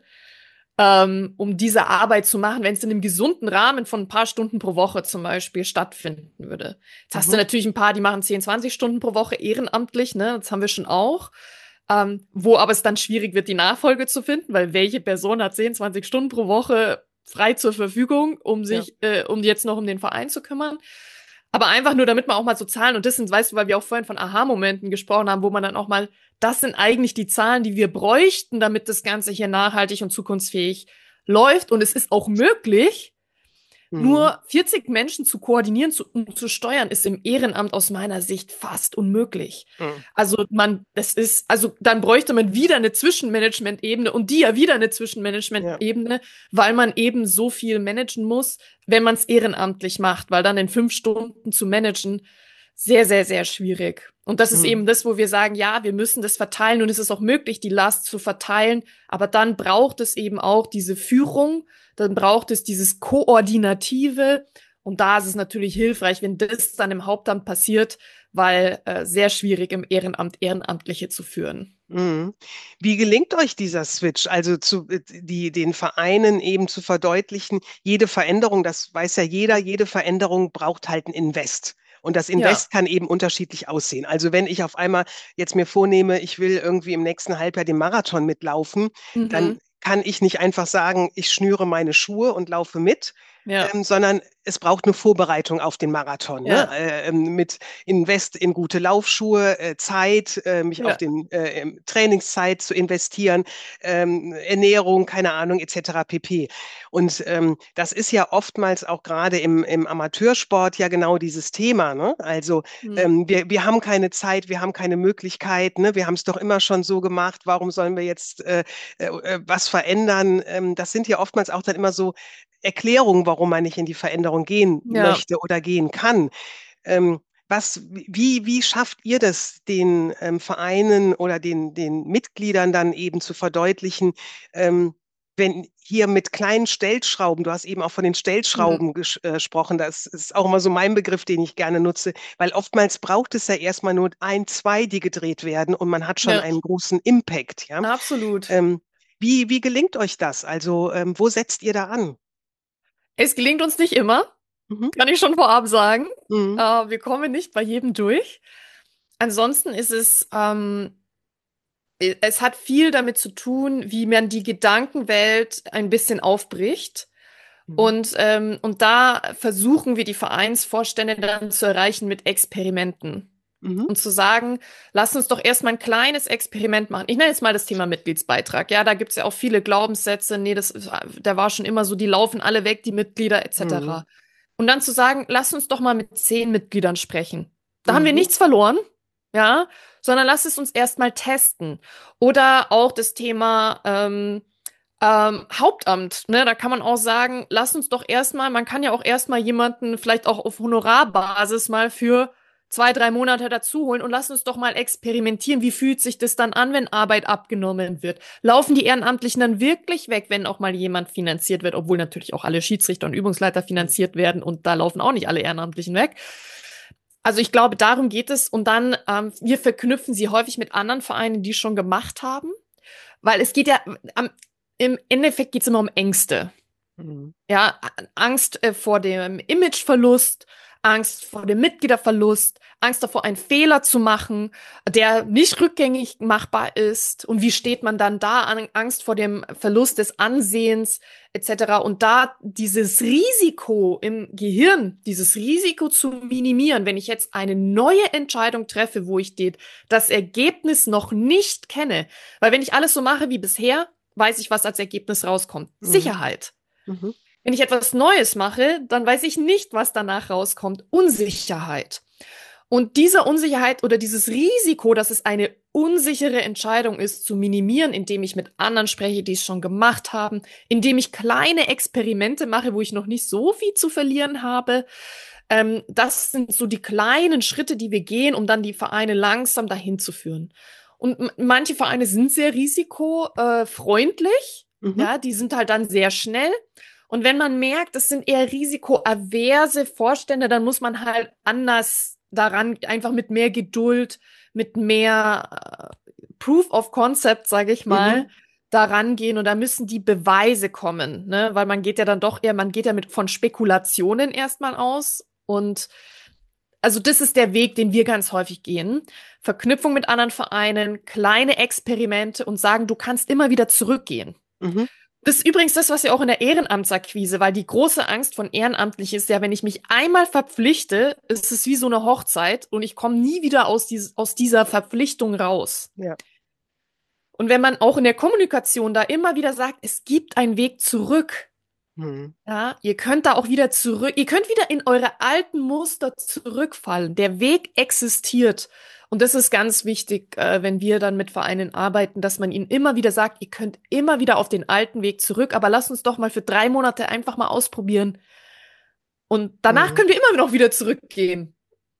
S2: ähm, um diese Arbeit zu machen, wenn es in einem gesunden Rahmen von ein paar Stunden pro Woche zum Beispiel stattfinden würde. Jetzt hast du
S1: mhm,
S2: natürlich ein paar, die machen zehn, zwanzig Stunden pro Woche ehrenamtlich, ne? Das haben wir schon auch. Ähm, wo aber es dann schwierig wird, die Nachfolge zu finden, weil welche Person hat zehn, zwanzig Stunden pro Woche frei zur Verfügung, um
S1: ja,
S2: sich, äh, um jetzt noch um den Verein zu kümmern? Aber einfach nur, damit man auch mal so Zahlen, und das sind, weißt du, weil wir auch vorhin von Aha-Momenten gesprochen haben, wo man dann auch mal, das sind eigentlich die Zahlen, die wir bräuchten, damit das Ganze hier nachhaltig und zukunftsfähig läuft. Und es ist auch möglich,
S1: mh,
S2: nur vierzig Menschen zu koordinieren zu, und zu steuern, ist im Ehrenamt aus meiner Sicht fast unmöglich.
S1: mh,
S2: Also man, das ist, also dann bräuchte man wieder eine Zwischenmanagement-Ebene und die ja wieder eine
S1: ja,
S2: Zwischenmanagement-Ebene, weil man eben so viel managen muss, wenn man es ehrenamtlich macht, weil dann in fünf Stunden zu managen sehr, sehr, sehr schwierig. Und das ist
S1: mh,
S2: eben das, wo wir sagen, ja, wir müssen das verteilen und es ist auch möglich, die Last zu verteilen, aber dann braucht es eben auch diese Führung, dann braucht es dieses Koordinative und da ist es natürlich hilfreich, wenn das dann im Hauptamt passiert, weil äh, sehr schwierig im Ehrenamt Ehrenamtliche zu führen.
S1: mhm. Wie gelingt euch dieser Switch? Also zu, äh, die, den Vereinen eben zu verdeutlichen, jede Veränderung, das weiß ja jeder, jede Veränderung braucht halt ein Invest. Und das
S2: Ja.
S1: Invest kann eben unterschiedlich aussehen. Also wenn ich auf einmal jetzt mir vornehme, ich will irgendwie im nächsten Halbjahr den Marathon mitlaufen, dann
S2: Mhm.
S1: kann ich nicht einfach sagen, ich schnüre meine Schuhe und laufe mit,
S2: Ja.
S1: ähm, sondern es braucht eine Vorbereitung auf den Marathon, ne?
S2: Ja,
S1: Äh, ähm, mit Invest in gute Laufschuhe, äh, Zeit, äh, mich auf
S2: ja.
S1: den äh, ähm, Trainingszeit zu investieren, ähm, Ernährung, keine Ahnung, et cetera pp. Und ähm, das ist ja oftmals auch gerade im, im Amateursport ja genau dieses Thema, ne? Also
S2: Hm.
S1: ähm, wir, wir haben keine Zeit, wir haben keine Möglichkeit, ne? Wir haben es doch immer schon so gemacht, warum sollen wir jetzt äh, äh, äh, was verändern? Ähm, das sind ja oftmals auch dann immer so Erklärungen, warum man nicht in die Veränderung gehen
S2: Ja.
S1: möchte oder gehen kann. Ähm, was, wie, wie schafft ihr das, den ähm, Vereinen oder den, den Mitgliedern dann eben zu verdeutlichen, ähm, wenn hier mit kleinen Stellschrauben, du hast eben auch von den
S2: Hm.
S1: Stellschrauben ges äh, gesprochen, das ist auch immer so mein Begriff, den ich gerne nutze, weil oftmals braucht es ja erstmal nur ein, zwei, die gedreht werden und man hat schon
S2: Ja,
S1: einen großen Impact, ja.
S2: absolut.
S1: Ähm, wie, wie gelingt euch das? Also, ähm, wo setzt ihr da an?
S2: Es gelingt uns nicht immer,
S1: Mhm.
S2: kann ich schon vorab sagen.
S1: Mhm.
S2: Äh, wir kommen nicht bei jedem durch. Ansonsten ist es, ähm, es hat viel damit zu tun, wie man die Gedankenwelt ein bisschen aufbricht.
S1: Mhm.
S2: Und, ähm, und da versuchen wir die Vereinsvorstände dann zu erreichen mit Experimenten.
S1: Mhm.
S2: Und zu sagen, lass uns doch erstmal ein kleines Experiment machen. Ich nenne jetzt mal das Thema Mitgliedsbeitrag. Ja, da gibt's ja auch viele Glaubenssätze. Nee, das, ist- der war schon immer so, die laufen alle weg, die Mitglieder
S1: Mhm.
S2: et cetera. Und dann zu sagen, lass uns doch mal mit zehn Mitgliedern sprechen. Da haben wir
S1: Mhm.
S2: nichts verloren, ja, sondern lass es uns erstmal testen. Oder auch das Thema ähm, ähm, Hauptamt, ne, da kann man auch sagen, lass uns doch erstmal, man kann ja auch erstmal jemanden vielleicht auch auf Honorarbasis mal für zwei, drei Monate dazu holen und lass uns doch mal experimentieren. Wie fühlt sich das dann an, wenn Arbeit abgenommen wird? Laufen die Ehrenamtlichen dann wirklich weg, wenn auch mal jemand finanziert wird, obwohl natürlich auch alle Schiedsrichter und Übungsleiter
S1: Mhm.
S2: finanziert werden und da laufen auch nicht alle Ehrenamtlichen weg. Also ich glaube, darum geht es. Und dann, ähm, wir verknüpfen sie häufig mit anderen Vereinen, die schon gemacht haben. Weil es geht ja, am, im Endeffekt geht es immer um Ängste.
S1: Mhm.
S2: Ja, Angst äh, vor dem Imageverlust, Angst vor dem Mitgliederverlust, Angst davor, einen Fehler zu machen, der nicht rückgängig machbar ist. Und wie steht man dann da? An Angst vor dem Verlust des Ansehens et cetera. Und da dieses Risiko im Gehirn, dieses Risiko zu minimieren, wenn ich jetzt eine neue Entscheidung treffe, wo ich den, das Ergebnis noch nicht kenne. Weil wenn ich alles so mache wie bisher, weiß ich, was als Ergebnis rauskommt.
S1: Mhm.
S2: Sicherheit.
S1: Mhm.
S2: Wenn ich etwas Neues mache, dann weiß ich nicht, was danach rauskommt. Unsicherheit. Und diese Unsicherheit oder dieses Risiko, dass es eine unsichere Entscheidung ist, zu minimieren, indem ich mit anderen spreche, die es schon gemacht haben, indem ich kleine Experimente mache, wo ich noch nicht so viel zu verlieren habe. Ähm, das sind so die kleinen Schritte, die wir gehen, um dann die Vereine langsam dahin zu führen. Und m- manche Vereine sind sehr risikofreundlich.
S1: Mhm.
S2: Ja, die sind halt dann sehr schnell. Und wenn man merkt, das sind eher risikoaverse Vorstände, dann muss man halt anders daran, einfach mit mehr Geduld, mit mehr äh, Proof of Concept, sage ich mal,
S1: Mhm.
S2: daran gehen. Und da müssen die Beweise kommen, ne? Weil man geht ja dann doch eher, man geht ja mit von Spekulationen erstmal aus. Und also das ist der Weg, den wir ganz häufig gehen. Verknüpfung mit anderen Vereinen, kleine Experimente und sagen, du kannst immer wieder zurückgehen.
S1: Mhm.
S2: Das ist übrigens das, was ja auch in der Ehrenamtsakquise, weil die große Angst von Ehrenamtlichen ist ja, wenn ich mich einmal verpflichte, ist es wie so eine Hochzeit und ich komme nie wieder aus, dies, aus dieser Verpflichtung raus.
S1: Ja.
S2: Und wenn man auch in der Kommunikation da immer wieder sagt, es gibt einen Weg zurück,
S1: Mhm.
S2: ja, ihr könnt da auch wieder zurück, ihr könnt wieder in eure alten Muster zurückfallen. Der Weg existiert. Und das ist ganz wichtig, äh, wenn wir dann mit Vereinen arbeiten, dass man ihnen immer wieder sagt, ihr könnt immer wieder auf den alten Weg zurück, aber lasst uns doch mal für drei Monate einfach mal ausprobieren. Und danach
S1: Mhm.
S2: könnt ihr immer noch wieder zurückgehen.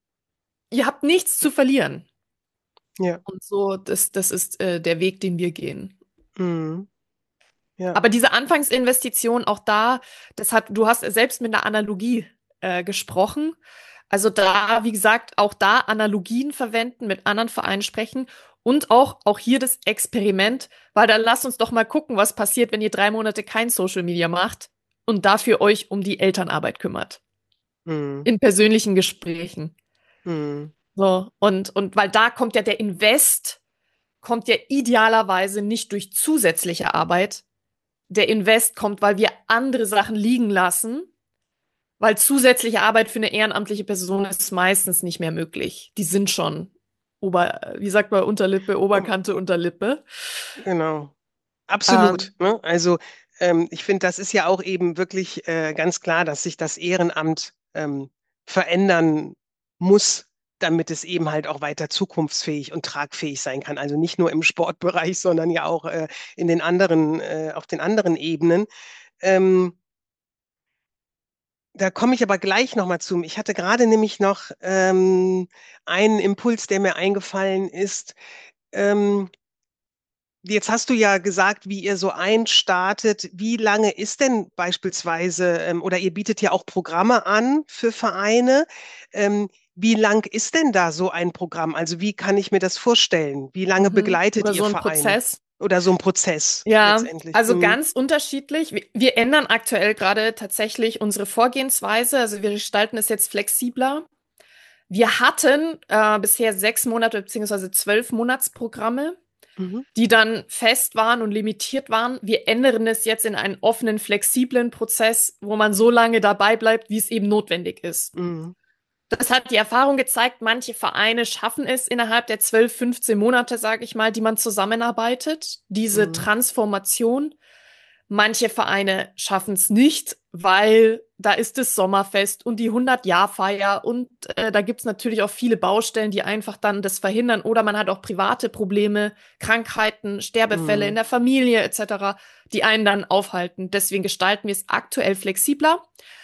S2: Ihr habt nichts zu verlieren.
S1: Ja.
S2: Und so, das, das ist äh, der Weg, den wir gehen.
S1: Mhm. Ja.
S2: Aber diese Anfangsinvestition, auch da, das hat, du hast selbst mit einer Analogie äh, gesprochen. Also da, wie gesagt, auch da Analogien verwenden, mit anderen Vereinen sprechen und auch, auch hier das Experiment, weil dann lasst uns doch mal gucken, was passiert, wenn ihr drei Monate kein Social Media macht und dafür euch um die Elternarbeit kümmert.
S1: Mhm.
S2: In persönlichen Gesprächen.
S1: Mhm.
S2: So, und, und weil da kommt ja der Invest, kommt ja idealerweise nicht durch zusätzliche Arbeit. Der Invest kommt, weil wir andere Sachen liegen lassen Weil zusätzliche Arbeit für eine ehrenamtliche Person ist meistens nicht mehr möglich. Die sind schon Ober, wie sagt man, Unterlippe,
S1: Um,
S2: Oberkante, Unterlippe.
S1: genau. Absolut.
S2: Ähm,
S1: Ne? Also ähm, ich finde, das ist ja auch eben wirklich äh, ganz klar, dass sich das Ehrenamt ähm, verändern muss, damit es eben halt auch weiter zukunftsfähig und tragfähig sein kann. Also nicht nur im Sportbereich, sondern ja auch äh, in den anderen, äh, auf den anderen Ebenen. Ähm, Da komme ich aber gleich nochmal zu. Ich hatte gerade nämlich noch ähm, einen Impuls, der mir eingefallen ist. Ähm, Jetzt hast du ja gesagt, wie ihr so einstartet. Wie lange ist denn beispielsweise, ähm, oder ihr bietet ja auch Programme an für Vereine. Ähm, wie lang ist denn da so ein Programm? Also wie kann ich mir das vorstellen? Wie lange
S2: mhm.
S1: begleitet
S2: Oder
S1: ihr
S2: so ein
S1: Vereine?
S2: Prozess.
S1: Oder so ein Prozess
S2: Ja,
S1: letztendlich?
S2: also
S1: Mhm.
S2: ganz unterschiedlich. Wir, wir ändern aktuell gerade tatsächlich unsere Vorgehensweise. Also wir gestalten es jetzt flexibler. Wir hatten äh, bisher sechs Monate beziehungsweise zwölf Monatsprogramme,
S1: Mhm.
S2: die dann fest waren und limitiert waren. Wir ändern es jetzt in einen offenen, flexiblen Prozess, wo man so lange dabei bleibt, wie es eben notwendig ist.
S1: Mhm.
S2: Das hat die Erfahrung gezeigt, manche Vereine schaffen es innerhalb der zwölf, fünfzehn Monate, sage ich mal, die man zusammenarbeitet, diese
S1: Mhm.
S2: Transformation. Manche Vereine schaffen es nicht, weil da ist das Sommerfest und die hundert-Jahr-Feier und äh, da gibt's natürlich auch viele Baustellen, die einfach dann das verhindern. Oder man hat auch private Probleme, Krankheiten, Sterbefälle in
S1: Mhm.
S2: der Familie et cetera, die einen dann aufhalten. Deswegen gestalten wir es aktuell flexibler.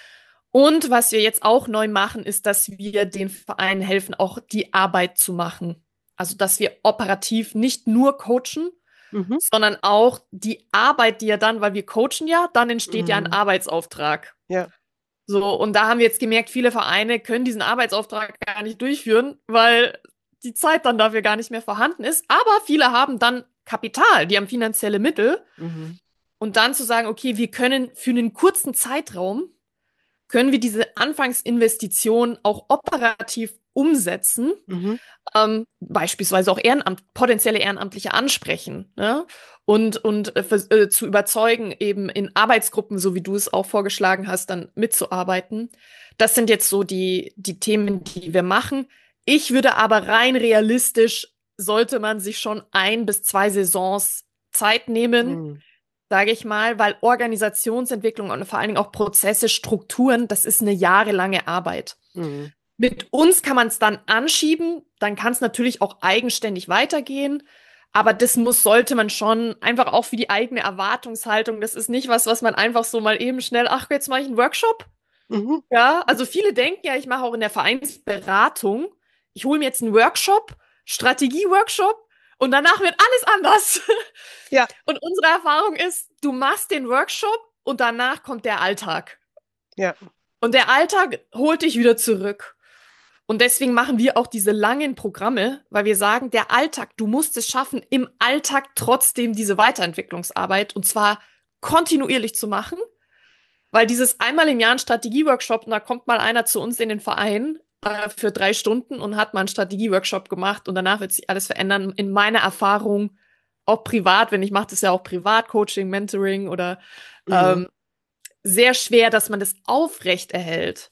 S2: Und was wir jetzt auch neu machen, ist, dass wir den Vereinen helfen, auch die Arbeit zu machen. Also, dass wir operativ nicht nur coachen,
S1: Mhm.
S2: sondern auch die Arbeit, die ja dann, weil wir coachen ja, dann entsteht ja ein
S1: Mhm.
S2: Arbeitsauftrag.
S1: Ja.
S2: So, und da haben wir jetzt gemerkt, viele Vereine können diesen Arbeitsauftrag gar nicht durchführen, weil die Zeit dann dafür gar nicht mehr vorhanden ist. Aber viele haben dann Kapital, die haben finanzielle Mittel.
S1: Mhm.
S2: Und dann zu sagen, okay, wir können für einen kurzen Zeitraum können wir diese Anfangsinvestition auch operativ umsetzen,
S1: Mhm.
S2: ähm, beispielsweise auch Ehrenamt, potenzielle Ehrenamtliche ansprechen, ne? Und, und äh, vers- äh, zu überzeugen, eben in Arbeitsgruppen, so wie du es auch vorgeschlagen hast, dann mitzuarbeiten. Das sind jetzt so die, die Themen, die wir machen. Ich würde aber rein realistisch, sollte man sich schon ein bis zwei Saisons Zeit nehmen,
S1: Mhm.
S2: sage ich mal, weil Organisationsentwicklung und vor allen Dingen auch Prozesse, Strukturen, das ist eine jahrelange Arbeit.
S1: Mhm.
S2: Mit uns kann man es dann anschieben, dann kann es natürlich auch eigenständig weitergehen, aber das muss, sollte man schon einfach auch für die eigene Erwartungshaltung, das ist nicht was, was man einfach so mal eben schnell, ach, jetzt mache ich einen Workshop.
S1: Mhm.
S2: Ja, also viele denken ja, ich mache auch in der Vereinsberatung, ich hole mir jetzt einen Workshop, Strategie-Workshop und danach wird alles anders.
S1: Ja,
S2: Und unsere Erfahrung ist, du machst den Workshop und danach kommt der Alltag.
S1: ja.
S2: Und der Alltag holt dich wieder zurück. Und deswegen machen wir auch diese langen Programme, weil wir sagen, der Alltag, du musst es schaffen, im Alltag trotzdem diese Weiterentwicklungsarbeit und zwar kontinuierlich zu machen, weil dieses einmal im Jahr ein Strategieworkshop, und da kommt mal einer zu uns in den Verein äh, für drei Stunden und hat mal einen Strategieworkshop gemacht und danach wird sich alles verändern. In meiner Erfahrung, auch privat, wenn ich mache das ja auch privat, Coaching, Mentoring oder
S1: Mhm.
S2: ähm, sehr schwer, dass man das aufrecht erhält.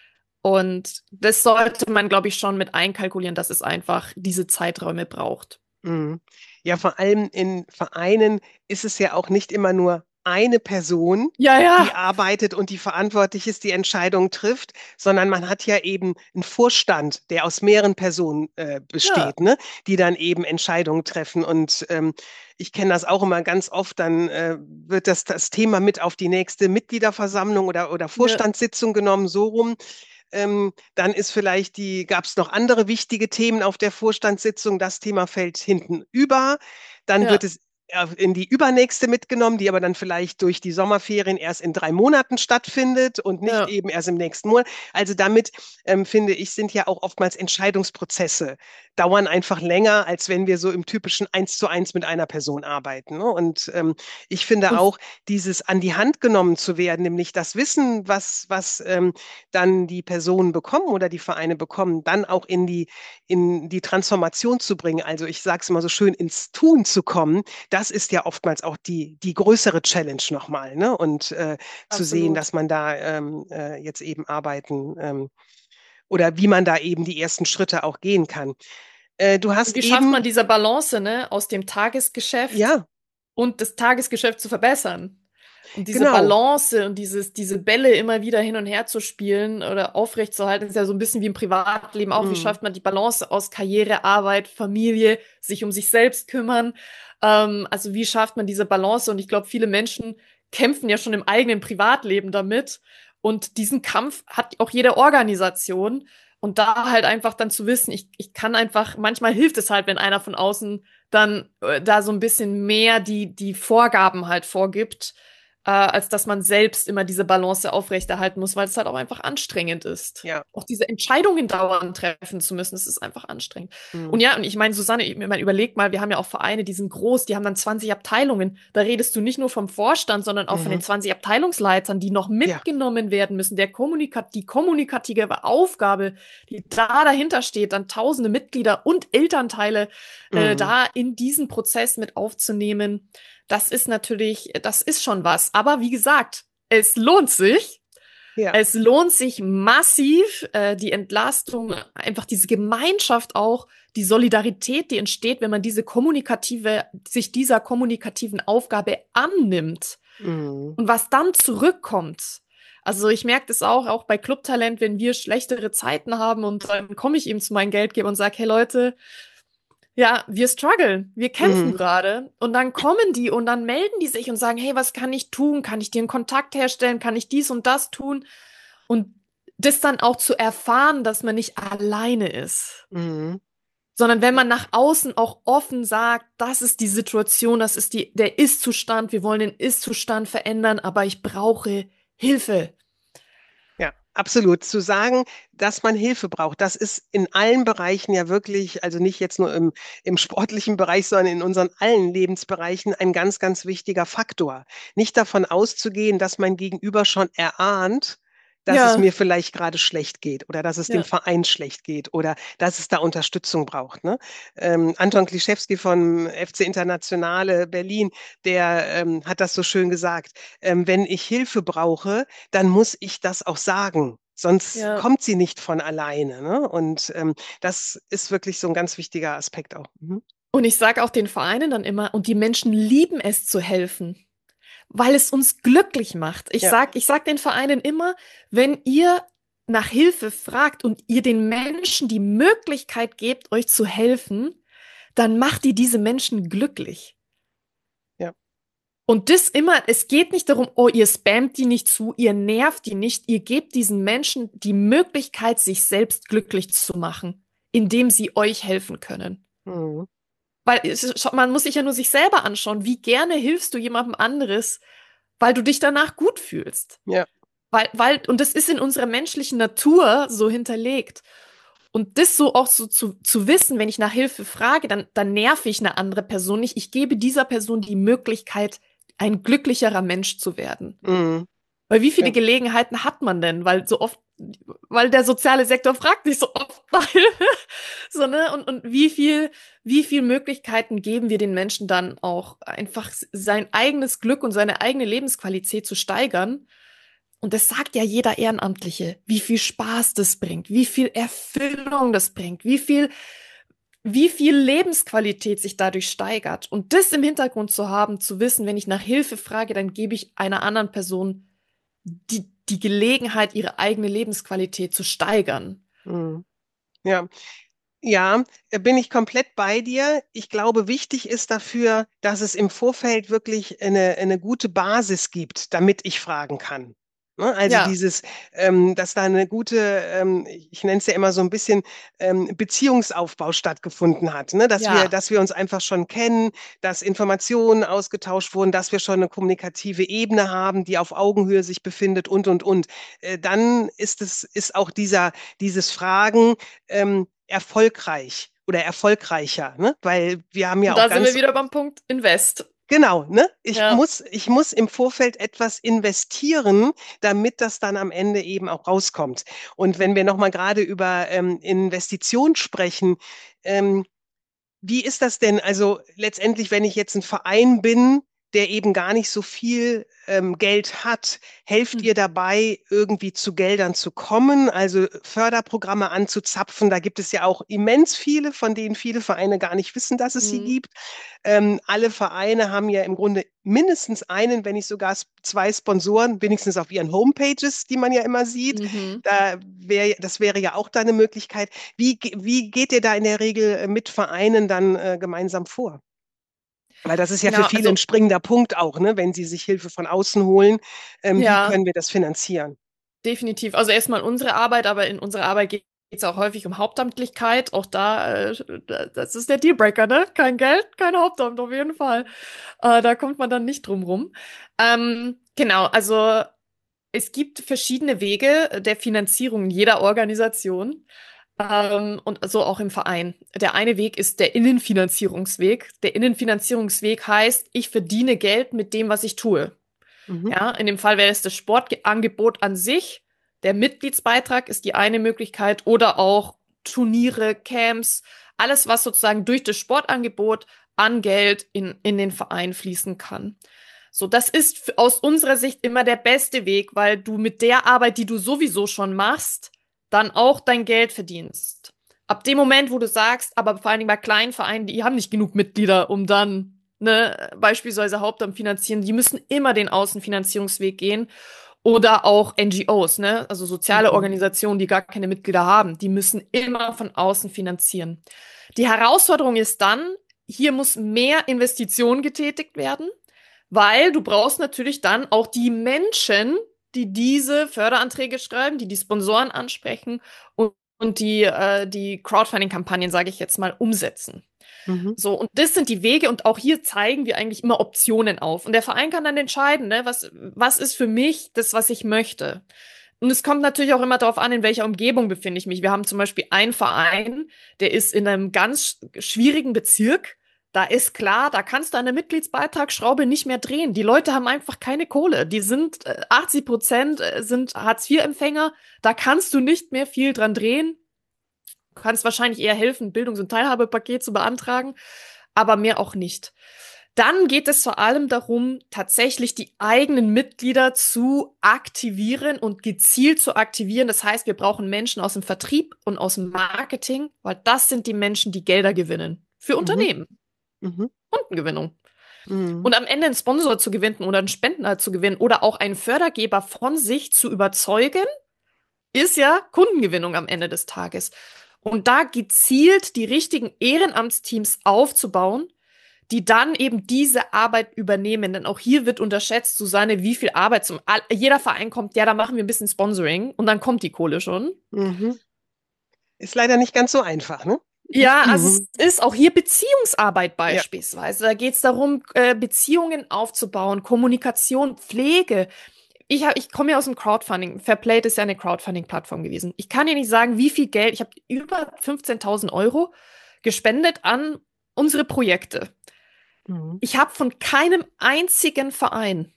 S2: Und das sollte man, glaube ich, schon mit einkalkulieren, dass es einfach diese Zeiträume braucht.
S1: Mhm. Ja, vor allem in Vereinen ist es ja auch nicht immer nur eine Person,
S2: Ja,
S1: die
S2: ja,
S1: arbeitet und die verantwortlich ist, die Entscheidung trifft, sondern man hat ja eben einen Vorstand, der aus mehreren Personen äh,
S2: ja,
S1: besteht, ne, die dann eben Entscheidungen treffen. Und ähm, ich kenne das auch immer ganz oft, dann äh, wird das, das Thema mit auf die nächste Mitgliederversammlung oder, oder
S2: ja,
S1: Vorstandssitzung genommen, so rum. Ähm, dann ist vielleicht die, gab es noch andere wichtige Themen auf der Vorstandssitzung. Das Thema fällt hinten über. Dann wird
S2: ja,
S1: es äh, in die übernächste mitgenommen, die aber dann vielleicht durch die Sommerferien erst in drei Monaten stattfindet und nicht
S2: ja,
S1: eben erst im nächsten Monat. Also damit ähm, finde ich, sind ja auch oftmals Entscheidungsprozesse, dauern einfach länger, als wenn wir so im typischen Eins zu eins mit einer Person arbeiten. Ne? Und ähm, ich finde
S2: und
S1: auch, dieses an die Hand genommen zu werden, nämlich das Wissen, was, was ähm, dann die Personen bekommen oder die Vereine bekommen, dann auch in die, in die Transformation zu bringen. Also ich sage es immer so schön, ins Tun zu kommen, das ist ja oftmals auch die, die größere Challenge nochmal, ne? Und äh, zu sehen,
S2: Absolut.
S1: dass man da ähm, äh, jetzt eben arbeiten ähm, oder wie man da eben die ersten Schritte auch gehen kann. Äh, du
S2: Und
S1: hast
S2: wie schafft
S1: eben,
S2: man diese Balance, ne, aus dem Tagesgeschäft
S1: ja,
S2: und das Tagesgeschäft zu verbessern? Und diese
S1: genau.
S2: Balance und dieses, diese Bälle immer wieder hin und her zu spielen oder aufrechtzuerhalten, ist ja so ein bisschen wie im Privatleben auch. Wie
S1: Mhm.
S2: schafft man die Balance aus Karriere, Arbeit, Familie, sich um sich selbst kümmern? Ähm, also wie schafft man diese Balance? Und ich glaube, viele Menschen kämpfen ja schon im eigenen Privatleben damit. Und diesen Kampf hat auch jede Organisation. Und da halt einfach dann zu wissen, ich, ich kann einfach, manchmal hilft es halt, wenn einer von außen dann äh, da so ein bisschen mehr die, die Vorgaben halt vorgibt, äh, als dass man selbst immer diese Balance aufrechterhalten muss, weil es halt auch einfach anstrengend ist.
S1: Ja.
S2: Auch diese Entscheidungen dauernd treffen zu müssen, das ist einfach anstrengend. Und
S1: Mhm.
S2: ja, und ich meine, Susanne, ich meine, überleg mal, wir haben ja auch Vereine, die sind groß, die haben dann zwanzig Abteilungen. Da redest du nicht nur vom Vorstand, sondern auch von den
S1: Mhm.
S2: zwanzig Abteilungsleitern, die noch
S1: Ja.
S2: mitgenommen werden müssen. Der Kommunikat die kommunikative Aufgabe, die da dahinter steht, dann tausende Mitglieder und Elternteile äh,
S1: Mhm.
S2: da in diesen Prozess mit aufzunehmen. Das ist natürlich, das ist schon was. Aber wie gesagt, es lohnt sich.
S1: Ja.
S2: Es lohnt sich massiv, äh, die Entlastung, einfach diese Gemeinschaft auch, die Solidarität, die entsteht, wenn man diese kommunikative, sich dieser kommunikativen Aufgabe annimmt.
S1: Mhm.
S2: Und was dann zurückkommt. Also ich merke das auch, auch bei Clubtalent, wenn wir schlechtere Zeiten haben und dann komme ich eben zu meinem Geldgeber und sage, hey Leute, ja, wir strugglen, wir kämpfen
S1: Mhm.
S2: gerade. Und dann kommen die und dann melden die sich und sagen, hey, was kann ich tun? Kann ich dir einen Kontakt herstellen? Kann ich dies und das tun? Und das dann auch zu erfahren, dass man nicht alleine ist,
S1: Mhm.
S2: sondern wenn man nach außen auch offen sagt, das ist die Situation, das ist die, der Ist-Zustand, wir wollen den Ist-Zustand verändern, aber ich brauche Hilfe.
S1: Ja, absolut. Zu sagen, dass man Hilfe braucht, das ist in allen Bereichen ja wirklich, also nicht jetzt nur im, im sportlichen Bereich, sondern in unseren allen Lebensbereichen ein ganz, ganz wichtiger Faktor. Nicht davon auszugehen, dass mein Gegenüber schon erahnt, dass es
S2: Ja,
S1: mir vielleicht gerade schlecht geht oder dass es dem
S2: ja,
S1: Verein schlecht geht oder dass es da Unterstützung braucht. Ne? Ähm, Anton Klischewski von F C Internationale Berlin, der ähm, hat das so schön gesagt. Ähm, wenn ich Hilfe brauche, dann muss ich das auch sagen. Sonst
S2: ja.
S1: kommt sie nicht von alleine. Ne? Und ähm, das ist wirklich so ein ganz wichtiger Aspekt auch. Mhm.
S2: Und ich sage auch den Vereinen dann immer, und die Menschen lieben es zu helfen, weil es uns glücklich macht. Ich
S1: Ja.
S2: sag, ich sag den Vereinen immer, wenn ihr nach Hilfe fragt und ihr den Menschen die Möglichkeit gebt, euch zu helfen, dann macht ihr diese Menschen glücklich.
S1: Ja.
S2: Und das immer, es geht nicht darum, oh, ihr spammt die nicht zu, ihr nervt die nicht, ihr gebt diesen Menschen die Möglichkeit, sich selbst glücklich zu machen, indem sie euch helfen können.
S1: Mhm.
S2: Weil es, man muss sich ja nur sich selber anschauen, wie gerne hilfst du jemandem anderes, weil du dich danach gut fühlst.
S1: Ja.
S2: Weil, weil, und das ist in unserer menschlichen Natur so hinterlegt. Und das so auch so zu, zu wissen, wenn ich nach Hilfe frage, dann, dann nerv ich eine andere Person nicht. Ich gebe dieser Person die Möglichkeit, ein glücklicherer Mensch zu werden.
S1: Mhm.
S2: Weil wie viele
S1: Ja.
S2: Gelegenheiten hat man denn? Weil so oft, weil der soziale Sektor fragt nicht so oft nach Hilfe. So, ne? Und, und wie viel, wie viel Möglichkeiten geben wir den Menschen dann auch, einfach sein eigenes Glück und seine eigene Lebensqualität zu steigern? Und das sagt ja jeder Ehrenamtliche, wie viel Spaß das bringt, wie viel Erfüllung das bringt, wie viel, wie viel Lebensqualität sich dadurch steigert. Und das im Hintergrund zu haben, zu wissen, wenn ich nach Hilfe frage, dann gebe ich einer anderen Person die, die Gelegenheit, ihre eigene Lebensqualität zu steigern.
S1: Mhm. Ja. Ja, äh, bin ich komplett bei dir. Ich glaube, wichtig ist dafür, dass es im Vorfeld wirklich eine, eine gute Basis gibt, damit ich fragen kann. Ne? Also
S2: Ja,
S1: dieses, ähm, dass da eine gute, ähm, ich nenne es ja immer so ein bisschen ähm, Beziehungsaufbau stattgefunden hat, ne? Dass wir,
S2: ja,
S1: dass wir uns einfach schon kennen, dass Informationen ausgetauscht wurden, dass wir schon eine kommunikative Ebene haben, die auf Augenhöhe sich befindet und, und, und. Äh, dann ist es, ist auch dieser, dieses Fragen, ähm, erfolgreich oder erfolgreicher, ne? Weil wir haben ja
S2: und
S1: auch
S2: da sind wir
S1: ganz
S2: wieder beim Punkt Invest.
S1: genau, ne? Ich
S2: Ja,
S1: muss, ich muss im Vorfeld etwas investieren, damit das dann am Ende eben auch rauskommt. Und wenn wir nochmal gerade über ähm, Investition sprechen, ähm, wie ist das denn? Also letztendlich, wenn ich jetzt ein Verein bin, der eben gar nicht so viel ähm, Geld hat, helft
S2: Mhm.
S1: ihr dabei, irgendwie zu Geldern zu kommen, also Förderprogramme anzuzapfen? Da gibt es ja auch immens viele, von denen viele Vereine gar nicht wissen, dass es sie
S2: Mhm.
S1: gibt. Ähm, alle Vereine haben ja im Grunde mindestens einen, wenn nicht sogar s- zwei Sponsoren, wenigstens auf ihren Homepages, die man ja immer sieht.
S2: Mhm.
S1: Da wär, das wäre ja auch deine Möglichkeit. Wie, ge- wie geht ihr da in der Regel äh, mit Vereinen dann äh, gemeinsam vor? Weil das ist ja für
S2: Genau,
S1: viele ein
S2: also
S1: springender Punkt auch, ne? Wenn sie sich Hilfe von außen holen. Ähm, wie
S2: ja,
S1: können wir das finanzieren?
S2: definitiv. Also erstmal unsere Arbeit, aber in unserer Arbeit geht es auch häufig um Hauptamtlichkeit. Auch da, äh, da- das ist der Dealbreaker, ne? Kein Geld, kein Hauptamt, auf jeden Fall. Äh, da kommt man dann nicht drum rum. Ähm, genau, also es gibt verschiedene Wege der Finanzierung in jeder Organisation. Ähm, und so auch im Verein. Der eine Weg ist der Innenfinanzierungsweg. Der Innenfinanzierungsweg heißt, ich verdiene Geld mit dem, was ich tue.
S1: Mhm.
S2: Ja, in dem Fall wäre es das Sportangebot an sich. Der Mitgliedsbeitrag ist die eine Möglichkeit oder auch Turniere, Camps, alles, was sozusagen durch das Sportangebot an Geld in, in den Verein fließen kann. So, das ist f- aus unserer Sicht immer der beste Weg, weil du mit der Arbeit, die du sowieso schon machst, dann auch dein Geld verdienst. Ab dem Moment, wo du sagst, aber vor allen Dingen bei kleinen Vereinen, die haben nicht genug Mitglieder, um dann ne, beispielsweise Hauptamt finanzieren, die müssen immer den Außenfinanzierungsweg gehen. Oder auch N G Os, ne, also soziale
S1: Mhm.
S2: Organisationen, die gar keine Mitglieder haben, die müssen immer von außen finanzieren. Die Herausforderung ist dann, hier muss mehr Investition getätigt werden, weil du brauchst natürlich dann auch die Menschen, die diese Förderanträge schreiben, die die Sponsoren ansprechen und, und die, äh, die Crowdfunding-Kampagnen, sage ich jetzt mal, umsetzen.
S1: Mhm.
S2: So, und das sind die Wege und auch hier zeigen wir eigentlich immer Optionen auf. Und der Verein kann dann entscheiden, ne, was, was ist für mich das, was ich möchte. Und es kommt natürlich auch immer darauf an, in welcher Umgebung befinde ich mich. Wir haben zum Beispiel einen Verein, der ist in einem ganz schwierigen Bezirk. Da ist klar, da kannst du an der Mitgliedsbeitragsschraube nicht mehr drehen. Die Leute haben einfach keine Kohle. Die sind äh, achtzig Prozent äh, sind Hartz-vier-Empfänger. Da kannst du nicht mehr viel dran drehen. Du kannst wahrscheinlich eher helfen, Bildungs- und Teilhabepaket zu beantragen, aber mehr auch nicht. Dann geht es vor allem darum, tatsächlich die eigenen Mitglieder zu aktivieren und gezielt zu aktivieren. Das heißt, wir brauchen Menschen aus dem Vertrieb und aus dem Marketing, weil das sind die Menschen, die Gelder gewinnen. Für
S1: Mhm.
S2: Unternehmen.
S1: Mhm.
S2: Kundengewinnung.
S1: Mhm.
S2: Und am Ende einen Sponsor zu gewinnen oder einen Spender zu gewinnen oder auch einen Fördergeber von sich zu überzeugen, ist ja Kundengewinnung am Ende des Tages. Und da gezielt die richtigen Ehrenamtsteams aufzubauen, die dann eben diese Arbeit übernehmen. Denn auch hier wird unterschätzt, Susanne, wie viel Arbeit zum, jeder Verein kommt, ja, da machen wir ein bisschen Sponsoring und dann kommt die Kohle schon.
S1: Mhm. Ist leider nicht ganz so einfach, ne?
S2: Ja, also es
S1: Mhm.
S2: ist auch hier Beziehungsarbeit
S1: Ja.
S2: beispielsweise. Da geht es darum, äh, Beziehungen aufzubauen, Kommunikation, Pflege. Ich, hab, ich komme ja aus dem Crowdfunding. Fairplay ist ja eine Crowdfunding-Plattform gewesen. Ich kann dir nicht sagen, wie viel Geld. Ich habe über fünfzehntausend Euro gespendet an unsere Projekte.
S1: Mhm.
S2: Ich habe von keinem einzigen Verein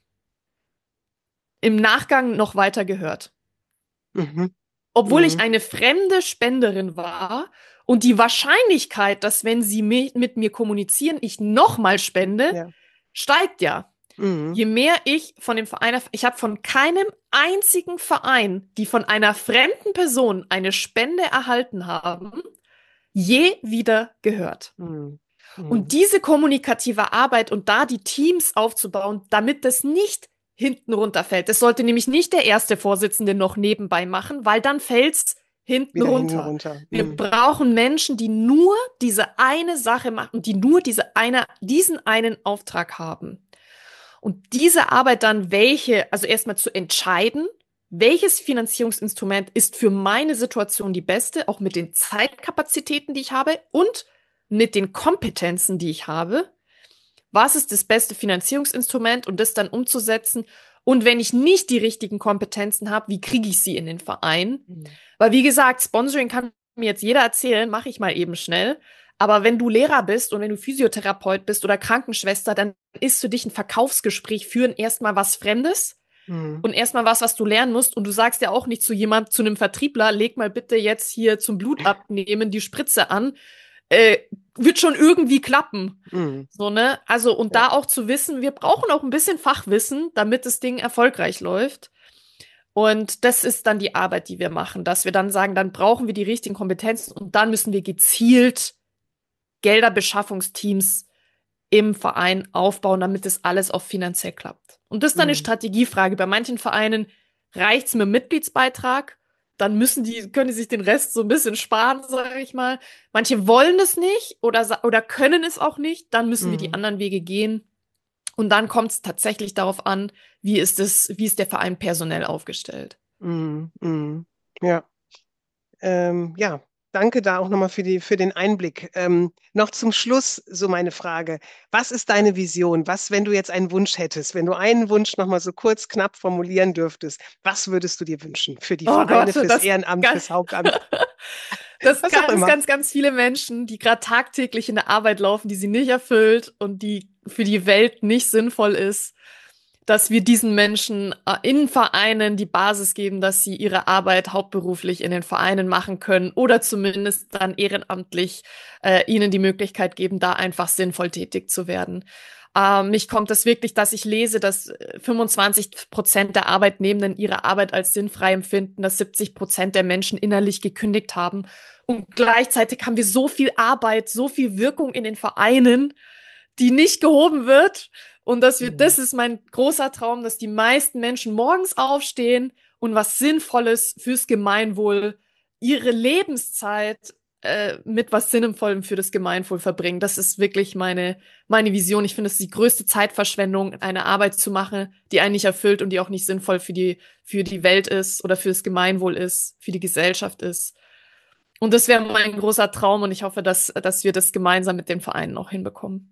S2: im Nachgang noch weiter gehört.
S1: Mhm.
S2: Obwohl ich
S1: Mhm.
S2: eine fremde Spenderin war und die Wahrscheinlichkeit, dass wenn sie mi mit mir kommunizieren, ich nochmal spende,
S1: Ja.
S2: steigt ja.
S1: Mhm.
S2: Je mehr ich von dem Verein, erf- ich habe von keinem einzigen Verein, die von einer fremden Person eine Spende erhalten haben, je wieder gehört.
S1: Mhm.
S2: Und
S1: Mhm.
S2: diese kommunikative Arbeit und da die Teams aufzubauen, damit das nicht hinten runterfällt. Das sollte nämlich nicht der erste Vorsitzende noch nebenbei machen, weil dann fällt's hinten
S1: Wieder hinten
S2: runter.
S1: runter.
S2: Wir
S1: Mhm.
S2: brauchen Menschen, die nur diese eine Sache machen, die nur diese eine, diesen einen Auftrag haben. Und diese Arbeit dann, welche, also erstmal zu entscheiden, welches Finanzierungsinstrument ist für meine Situation die beste, auch mit den Zeitkapazitäten, die ich habe und mit den Kompetenzen, die ich habe. Was ist das beste Finanzierungsinstrument und das dann umzusetzen? Und wenn ich nicht die richtigen Kompetenzen habe, wie kriege ich sie in den Verein?
S1: Mhm.
S2: Weil wie gesagt, Sponsoring kann mir jetzt jeder erzählen, mache ich mal eben schnell. Aber wenn du Lehrer bist und wenn du Physiotherapeut bist oder Krankenschwester, dann ist für dich ein Verkaufsgespräch führen erstmal was Fremdes
S1: Mhm.
S2: und erstmal was, was du lernen musst. Und du sagst ja auch nicht zu jemand, zu einem Vertriebler, leg mal bitte jetzt hier zum Blutabnehmen die Spritze an. äh, wird schon irgendwie klappen.
S1: Mhm.
S2: So, ne? Also, und
S1: Ja.
S2: da auch zu wissen, wir brauchen auch ein bisschen Fachwissen, damit das Ding erfolgreich läuft. Und das ist dann die Arbeit, die wir machen, dass wir dann sagen, dann brauchen wir die richtigen Kompetenzen und dann müssen wir gezielt Gelderbeschaffungsteams im Verein aufbauen, damit das alles auch finanziell klappt. Und das ist dann eine
S1: Mhm.
S2: Strategiefrage. Bei manchen Vereinen reicht's mit dem Mitgliedsbeitrag, dann müssen die, können die sich den Rest so ein bisschen sparen, sage ich mal. Manche wollen es nicht oder, sa- oder können es auch nicht, dann müssen wir die
S1: Mhm.
S2: anderen Wege gehen. Und dann kommt es tatsächlich darauf an, wie ist es, wie ist der Verein personell aufgestellt.
S1: Mhm. Mhm. Ja. Ähm, ja, danke da auch nochmal für die, für den Einblick. Ähm, noch zum Schluss so meine Frage. Was ist deine Vision? Was, wenn du jetzt einen Wunsch hättest, wenn du einen Wunsch nochmal so kurz, knapp formulieren dürftest, was würdest du dir wünschen? Für die
S2: Oh
S1: Vereine,
S2: Gott,
S1: fürs
S2: das,
S1: Ehrenamt,
S2: ga-
S1: fürs Hauptamt,
S2: das
S1: was auch
S2: ganz,
S1: immer.
S2: ganz, ganz viele Menschen, die gerade tagtäglich in der Arbeit laufen, die sie nicht erfüllt und die für die Welt nicht sinnvoll ist, dass wir diesen Menschen äh, in Vereinen die Basis geben, dass sie ihre Arbeit hauptberuflich in den Vereinen machen können oder zumindest dann ehrenamtlich äh, ihnen die Möglichkeit geben, da einfach sinnvoll tätig zu werden. Ähm, mich kommt es wirklich, dass ich lese, dass äh, fünfundzwanzig Prozent der Arbeitnehmenden ihre Arbeit als sinnfrei empfinden, dass siebzig Prozent der Menschen innerlich gekündigt haben. Und gleichzeitig haben wir so viel Arbeit, so viel Wirkung in den Vereinen, die nicht gehoben wird. Und dass wir,
S1: Mhm.
S2: das ist mein großer Traum, dass die meisten Menschen morgens aufstehen und was Sinnvolles fürs Gemeinwohl, ihre Lebenszeit äh, mit was Sinnvollem für das Gemeinwohl verbringen. Das ist wirklich meine, meine Vision. Ich finde, es ist die größte Zeitverschwendung, eine Arbeit zu machen, die einen nicht erfüllt und die auch nicht sinnvoll für die, für die Welt ist oder für das Gemeinwohl ist, für die Gesellschaft ist. Und das wäre mein großer Traum und ich hoffe, dass, dass wir das gemeinsam mit den Vereinen auch hinbekommen.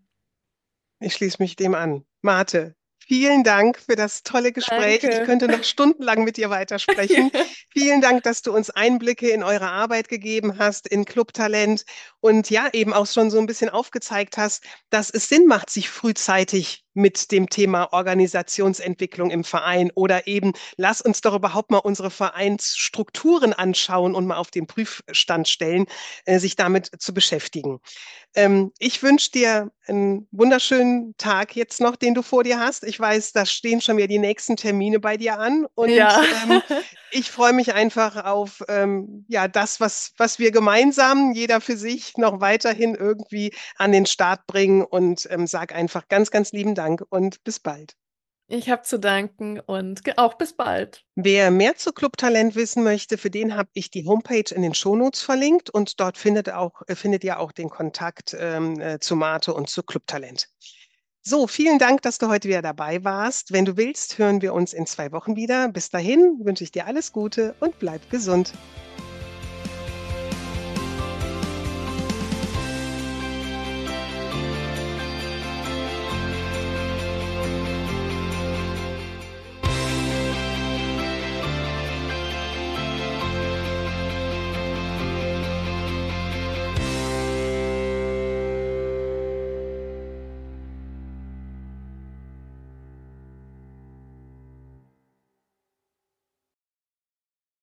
S1: Ich schließe mich dem an. Marte, vielen Dank für das tolle Gespräch. Ich
S2: Danke.
S1: könnte noch stundenlang mit dir weitersprechen. Vielen Dank, dass du uns Einblicke in eure Arbeit gegeben hast, in Clubtalent und ja, eben auch schon so ein bisschen aufgezeigt hast, dass es Sinn macht, sich frühzeitig mit dem Thema Organisationsentwicklung im Verein oder eben, lass uns doch überhaupt mal unsere Vereinsstrukturen anschauen und mal auf den Prüfstand stellen, äh, sich damit zu beschäftigen. Ähm, ich wünsche dir einen wunderschönen Tag jetzt noch, den du vor dir hast. Ich weiß, da stehen schon wieder die nächsten Termine bei dir an
S2: Ja.
S1: und ähm, ich freue mich einfach auf ähm, ja, das, was, was wir gemeinsam, jeder für sich, noch weiterhin irgendwie an den Start bringen und ähm, sag einfach ganz, ganz lieben Dank und bis bald.
S2: Ich habe zu danken und ge- auch bis bald.
S1: Wer mehr zu Clubtalent wissen möchte, für den habe ich die Homepage in den Shownotes verlinkt und dort findet, auch, äh, findet ihr auch den Kontakt ähm, äh, zu Mate und zu Clubtalent. So, vielen Dank, dass du heute wieder dabei warst. Wenn du willst, hören wir uns in zwei Wochen wieder. Bis dahin wünsche ich dir alles Gute und bleib gesund.